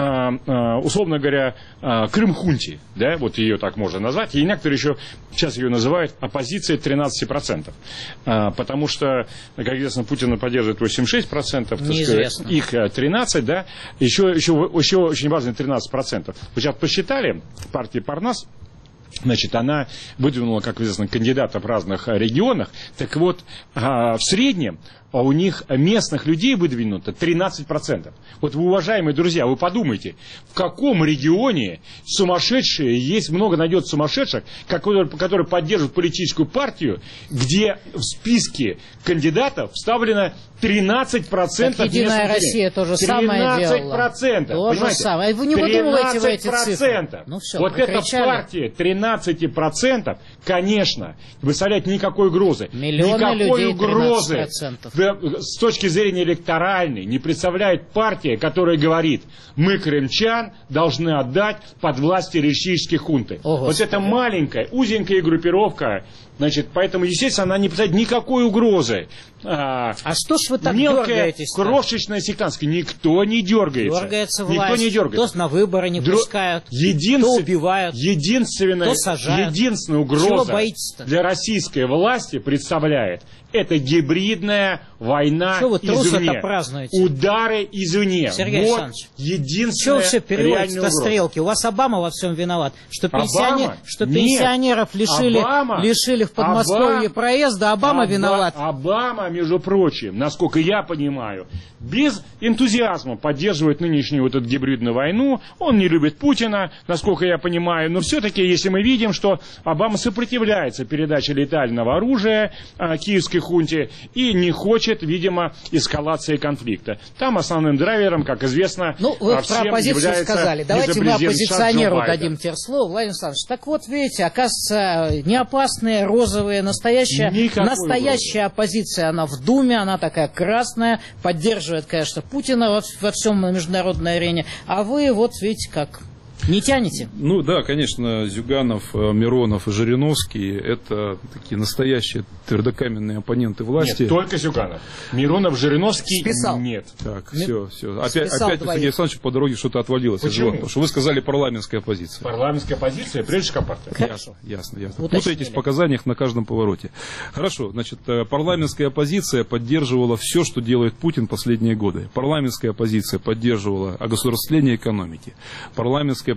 Speaker 3: условно говоря, Крым-хунти, да, вот ее так можно назвать, и некоторые еще сейчас ее называют оппозицией тринадцати процентов, потому что, как известно, Путина поддерживает восемьдесят шесть процентов, сказать, их тринадцать, да, еще, еще, еще очень важно тринадцать процентов. Вы сейчас посчитали, партия Парнас, значит, она выдвинула, как известно, кандидатов в разных регионах. Так вот, в среднем а у них местных людей выдвинуто тринадцать процентов. Вот вы, уважаемые друзья, вы подумайте, в каком регионе сумасшедшие, есть много найдется сумасшедших, которые, которые поддерживают политическую партию, где в списке кандидатов вставлено тринадцать процентов.
Speaker 1: Так Единая Россия то же самое делала.
Speaker 3: тринадцать процентов.
Speaker 1: То же самое. Вы не выдумываете в эти цифры.
Speaker 3: Ну, все, вот эта партия тринадцать процентов, конечно, не представляет никакой угрозы.
Speaker 1: Миллионы
Speaker 3: никакой
Speaker 1: людей,
Speaker 3: угрозы с точки зрения электоральной не представляет партия, которая говорит, мы, крымчан, должны отдать под власть террористической хунты. О, вот эта маленькая, узенькая группировка, значит, поэтому, естественно, она не представляет никакой угрозы.
Speaker 1: А, а что ж вы так
Speaker 3: мелкая,
Speaker 1: дергаетесь?
Speaker 3: Крошечная сектантская. Никто не дергается.
Speaker 1: Дергается
Speaker 3: Никто
Speaker 1: власть.
Speaker 3: не дергается.
Speaker 1: То на выборы не
Speaker 3: Дру...
Speaker 1: пускают,
Speaker 3: Единствен...
Speaker 1: то убивают,
Speaker 3: единственная,
Speaker 1: то сажают.
Speaker 3: Единственная угроза для российской власти представляет это гибридная война извне. Удары извне.
Speaker 1: Сергей
Speaker 3: вот
Speaker 1: Александрович,
Speaker 3: единственная
Speaker 1: все переводится
Speaker 3: угроза.
Speaker 1: Стрелки? У вас Обама во всем виноват. Что, пенсионер...
Speaker 3: Обама?
Speaker 1: что пенсионеров лишили,
Speaker 3: Обама?
Speaker 1: лишили в Подмосковье
Speaker 3: Обама?
Speaker 1: проезда. Обама
Speaker 3: Оба...
Speaker 1: виноват.
Speaker 3: Обама, между прочим, насколько я понимаю, без энтузиазма поддерживает нынешнюю вот эту гибридную войну. Он не любит Путина, насколько я понимаю. Но все-таки, если мы видим, что Обама сопротивляется передаче летального оружия а, киевской хунте и не хочет, видимо, эскалации конфликта. Там основным драйвером, как известно,
Speaker 1: ну, вы про оппозицию сказали. Давайте мы оппозиционеру дадим теперь слово. Владимир Александрович, так вот, видите, оказывается, не опасные, розовые, настоящая, настоящая оппозиция, она в Думе, она такая красная, поддерживает, конечно, Путина во, во всем международной арене, а вы вот видите как... Не тянете?
Speaker 2: Ну да, конечно, Зюганов, Миронов и Жириновский – это такие настоящие твердокаменные оппоненты власти.
Speaker 3: Нет, только Зюганов. Миронов, Жириновский
Speaker 1: Списал.
Speaker 3: Нет.
Speaker 2: Так,
Speaker 1: Ми...
Speaker 2: все, все. Опять, опять у Сергея Александровича по дороге что-то отвалилось.
Speaker 3: Почему?
Speaker 2: Потому что вы сказали парламентская оппозиция.
Speaker 3: Парламентская оппозиция, прежде всего Компартия.
Speaker 2: Ясно, ясно, ясно. Путаетесь в показаниях на каждом повороте. Хорошо, значит, парламентская оппозиция поддерживала все, что делает Путин последние годы. Парламентская оппозиция поддерживала огосударствление экономики. Парламентская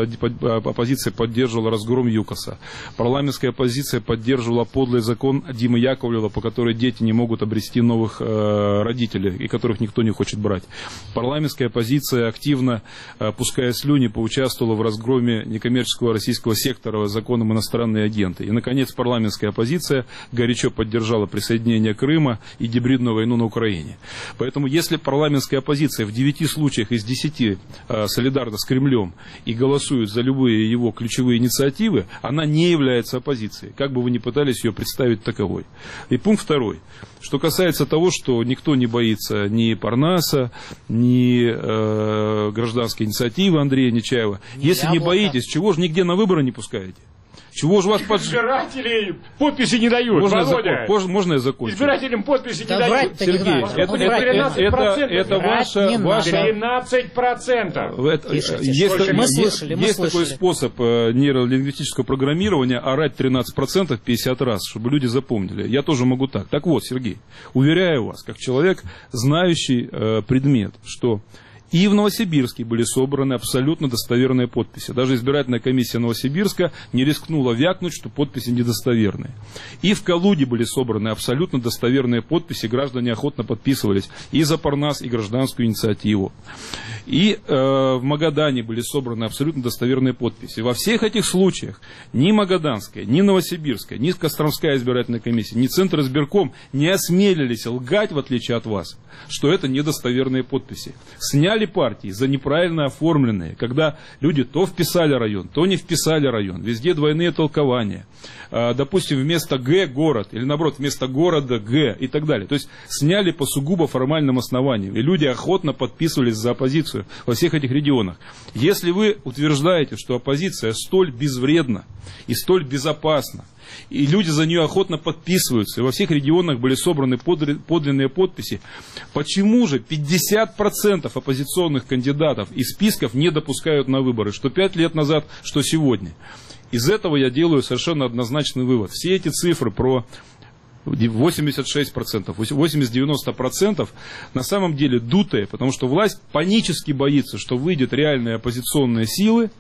Speaker 2: оппозиция поддерживала разгром ЮКОСа. Парламентская оппозиция поддерживала подлый закон Димы Яковлева, по которой дети не могут обрести новых э, родителей, и которых никто не хочет брать. Парламентская оппозиция активно, э, пуская слюни, поучаствовала в разгроме некоммерческого российского сектора законом иностранные агенты. И, наконец, парламентская оппозиция горячо поддержала присоединение Крыма и гибридную войну на Украине. Поэтому, если парламентская оппозиция в девяти случаях из десяти э, солидарна с Кремлем и голосует за любые его ключевые инициативы, она не является оппозицией, как бы вы ни пытались ее представить таковой. И пункт второй. Что касается того, что никто не боится ни Парнаса, ни э, гражданской инициативы Андрея Нечаева. Не Если яблоко. Не боитесь, чего же нигде на выборы не пускаете? Чего же вас под...
Speaker 3: Избиратели подписи не дают,
Speaker 2: можно
Speaker 3: Володя.
Speaker 2: Я закон... можно я закончу?
Speaker 3: Избирателям подписи
Speaker 1: да
Speaker 3: не дают.
Speaker 2: Сергей, это, это, это, это ваша... ваша...
Speaker 3: тринадцать процентов.
Speaker 2: Это, есть мы слышали, мы есть слышали. Такой способ нейролингвистического программирования орать тринадцать процентов пятьдесят раз, чтобы люди запомнили. Я тоже могу так. Так вот, Сергей, уверяю вас, как человек, знающий э, предмет, что... И в Новосибирске были собраны абсолютно достоверные подписи. Даже избирательная комиссия Новосибирска не рискнула вякнуть, что подписи недостоверные. И в Калуге были собраны абсолютно достоверные подписи. Граждане охотно подписывались и за Парнас, и гражданскую инициативу. И э, в Магадане были собраны абсолютно достоверные подписи. Во всех этих случаях ни Магаданская, ни Новосибирская, ни Костромская избирательная комиссия, ни Центр избирком не осмелились лгать, в отличие от вас, что это недостоверные подписи. Сняли партии за неправильно оформленные, когда люди то вписали район, то не вписали район. Везде двойные толкования. А, допустим, вместо Г город, или наоборот, вместо города Г и так далее. То есть сняли по сугубо формальным основаниям. И люди охотно подписывались за оппозицию во всех этих регионах. Если вы утверждаете, что оппозиция столь безвредна и столь безопасна, и люди за нее охотно подписываются, и во всех регионах были собраны подлинные подписи, почему же пятьдесят процентов оппозиционных кандидатов из списков не допускают на выборы, что пять лет назад, что сегодня? Из этого я делаю совершенно однозначный вывод. Все эти цифры про восемьдесят шесть процентов, восемьдесят-девяносто процентов на самом деле дутые, потому что власть панически боится, что выйдут реальные оппозиционные силы,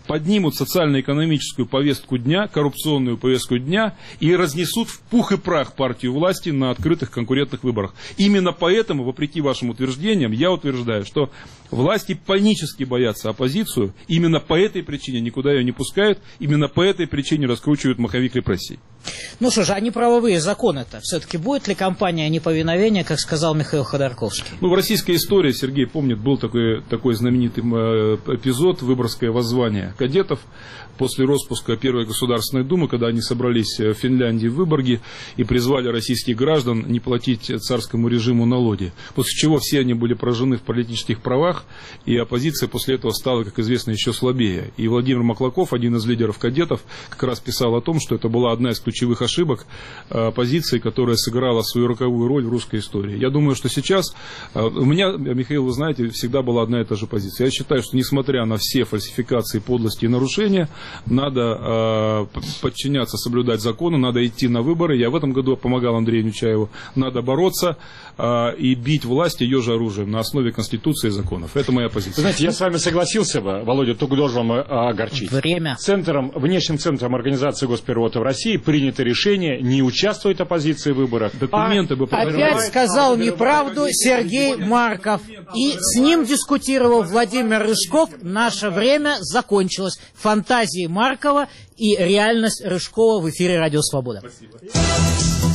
Speaker 2: поднимут социально-экономическую повестку дня, коррупционную повестку дня и разнесут в пух и прах партию власти на открытых конкурентных выборах. Именно поэтому, вопреки вашим утверждениям, я утверждаю, что власти панически боятся оппозицию, именно по этой причине никуда ее не пускают, именно по этой причине раскручивают маховик репрессий.
Speaker 1: Ну что же, а неправовые законы-то? Все-таки будет ли кампания неповиновения, как сказал Михаил Ходорковский?
Speaker 2: Ну, в российской истории, Сергей помнит, был такой, такой знаменитый эпизод, Выборгское воззвание кадетов после распуска Первой Государственной Думы, когда они собрались в Финляндии, в Выборге, и призвали российских граждан не платить царскому режиму налоги. После чего все они были поражены в политических правах, и оппозиция после этого стала, как известно, еще слабее. И Владимир Маклаков, один из лидеров кадетов, как раз писал о том, что это была одна из ключевых ошибок оппозиции, которая сыграла свою роковую роль в русской истории. Я думаю, что сейчас... У меня, Михаил, вы знаете, всегда была одна и та же позиция. Я считаю, что несмотря на все фальсификации, подлости и нарушения, надо э, подчиняться, соблюдать законы, надо идти на выборы. Я в этом году помогал Андрею Нечаеву. Надо бороться э, и бить власть ее же оружием на основе Конституции и законов. Это моя позиция.
Speaker 3: Вы знаете, я с вами согласился бы, Володя, только должен вам огорчить.
Speaker 1: Время.
Speaker 3: Центром, внешним центром организации госперевода в России принято решение не участвовать оппозиции в выборах.
Speaker 2: Документы
Speaker 1: а
Speaker 2: бы
Speaker 1: опять сказал неправду Сергей Марков. И с ним дискутировал Владимир Рыжков. Наше время закончилось. Фантазии Маркова и реальность Рыжкова в эфире «Радио Свобода».
Speaker 2: Спасибо.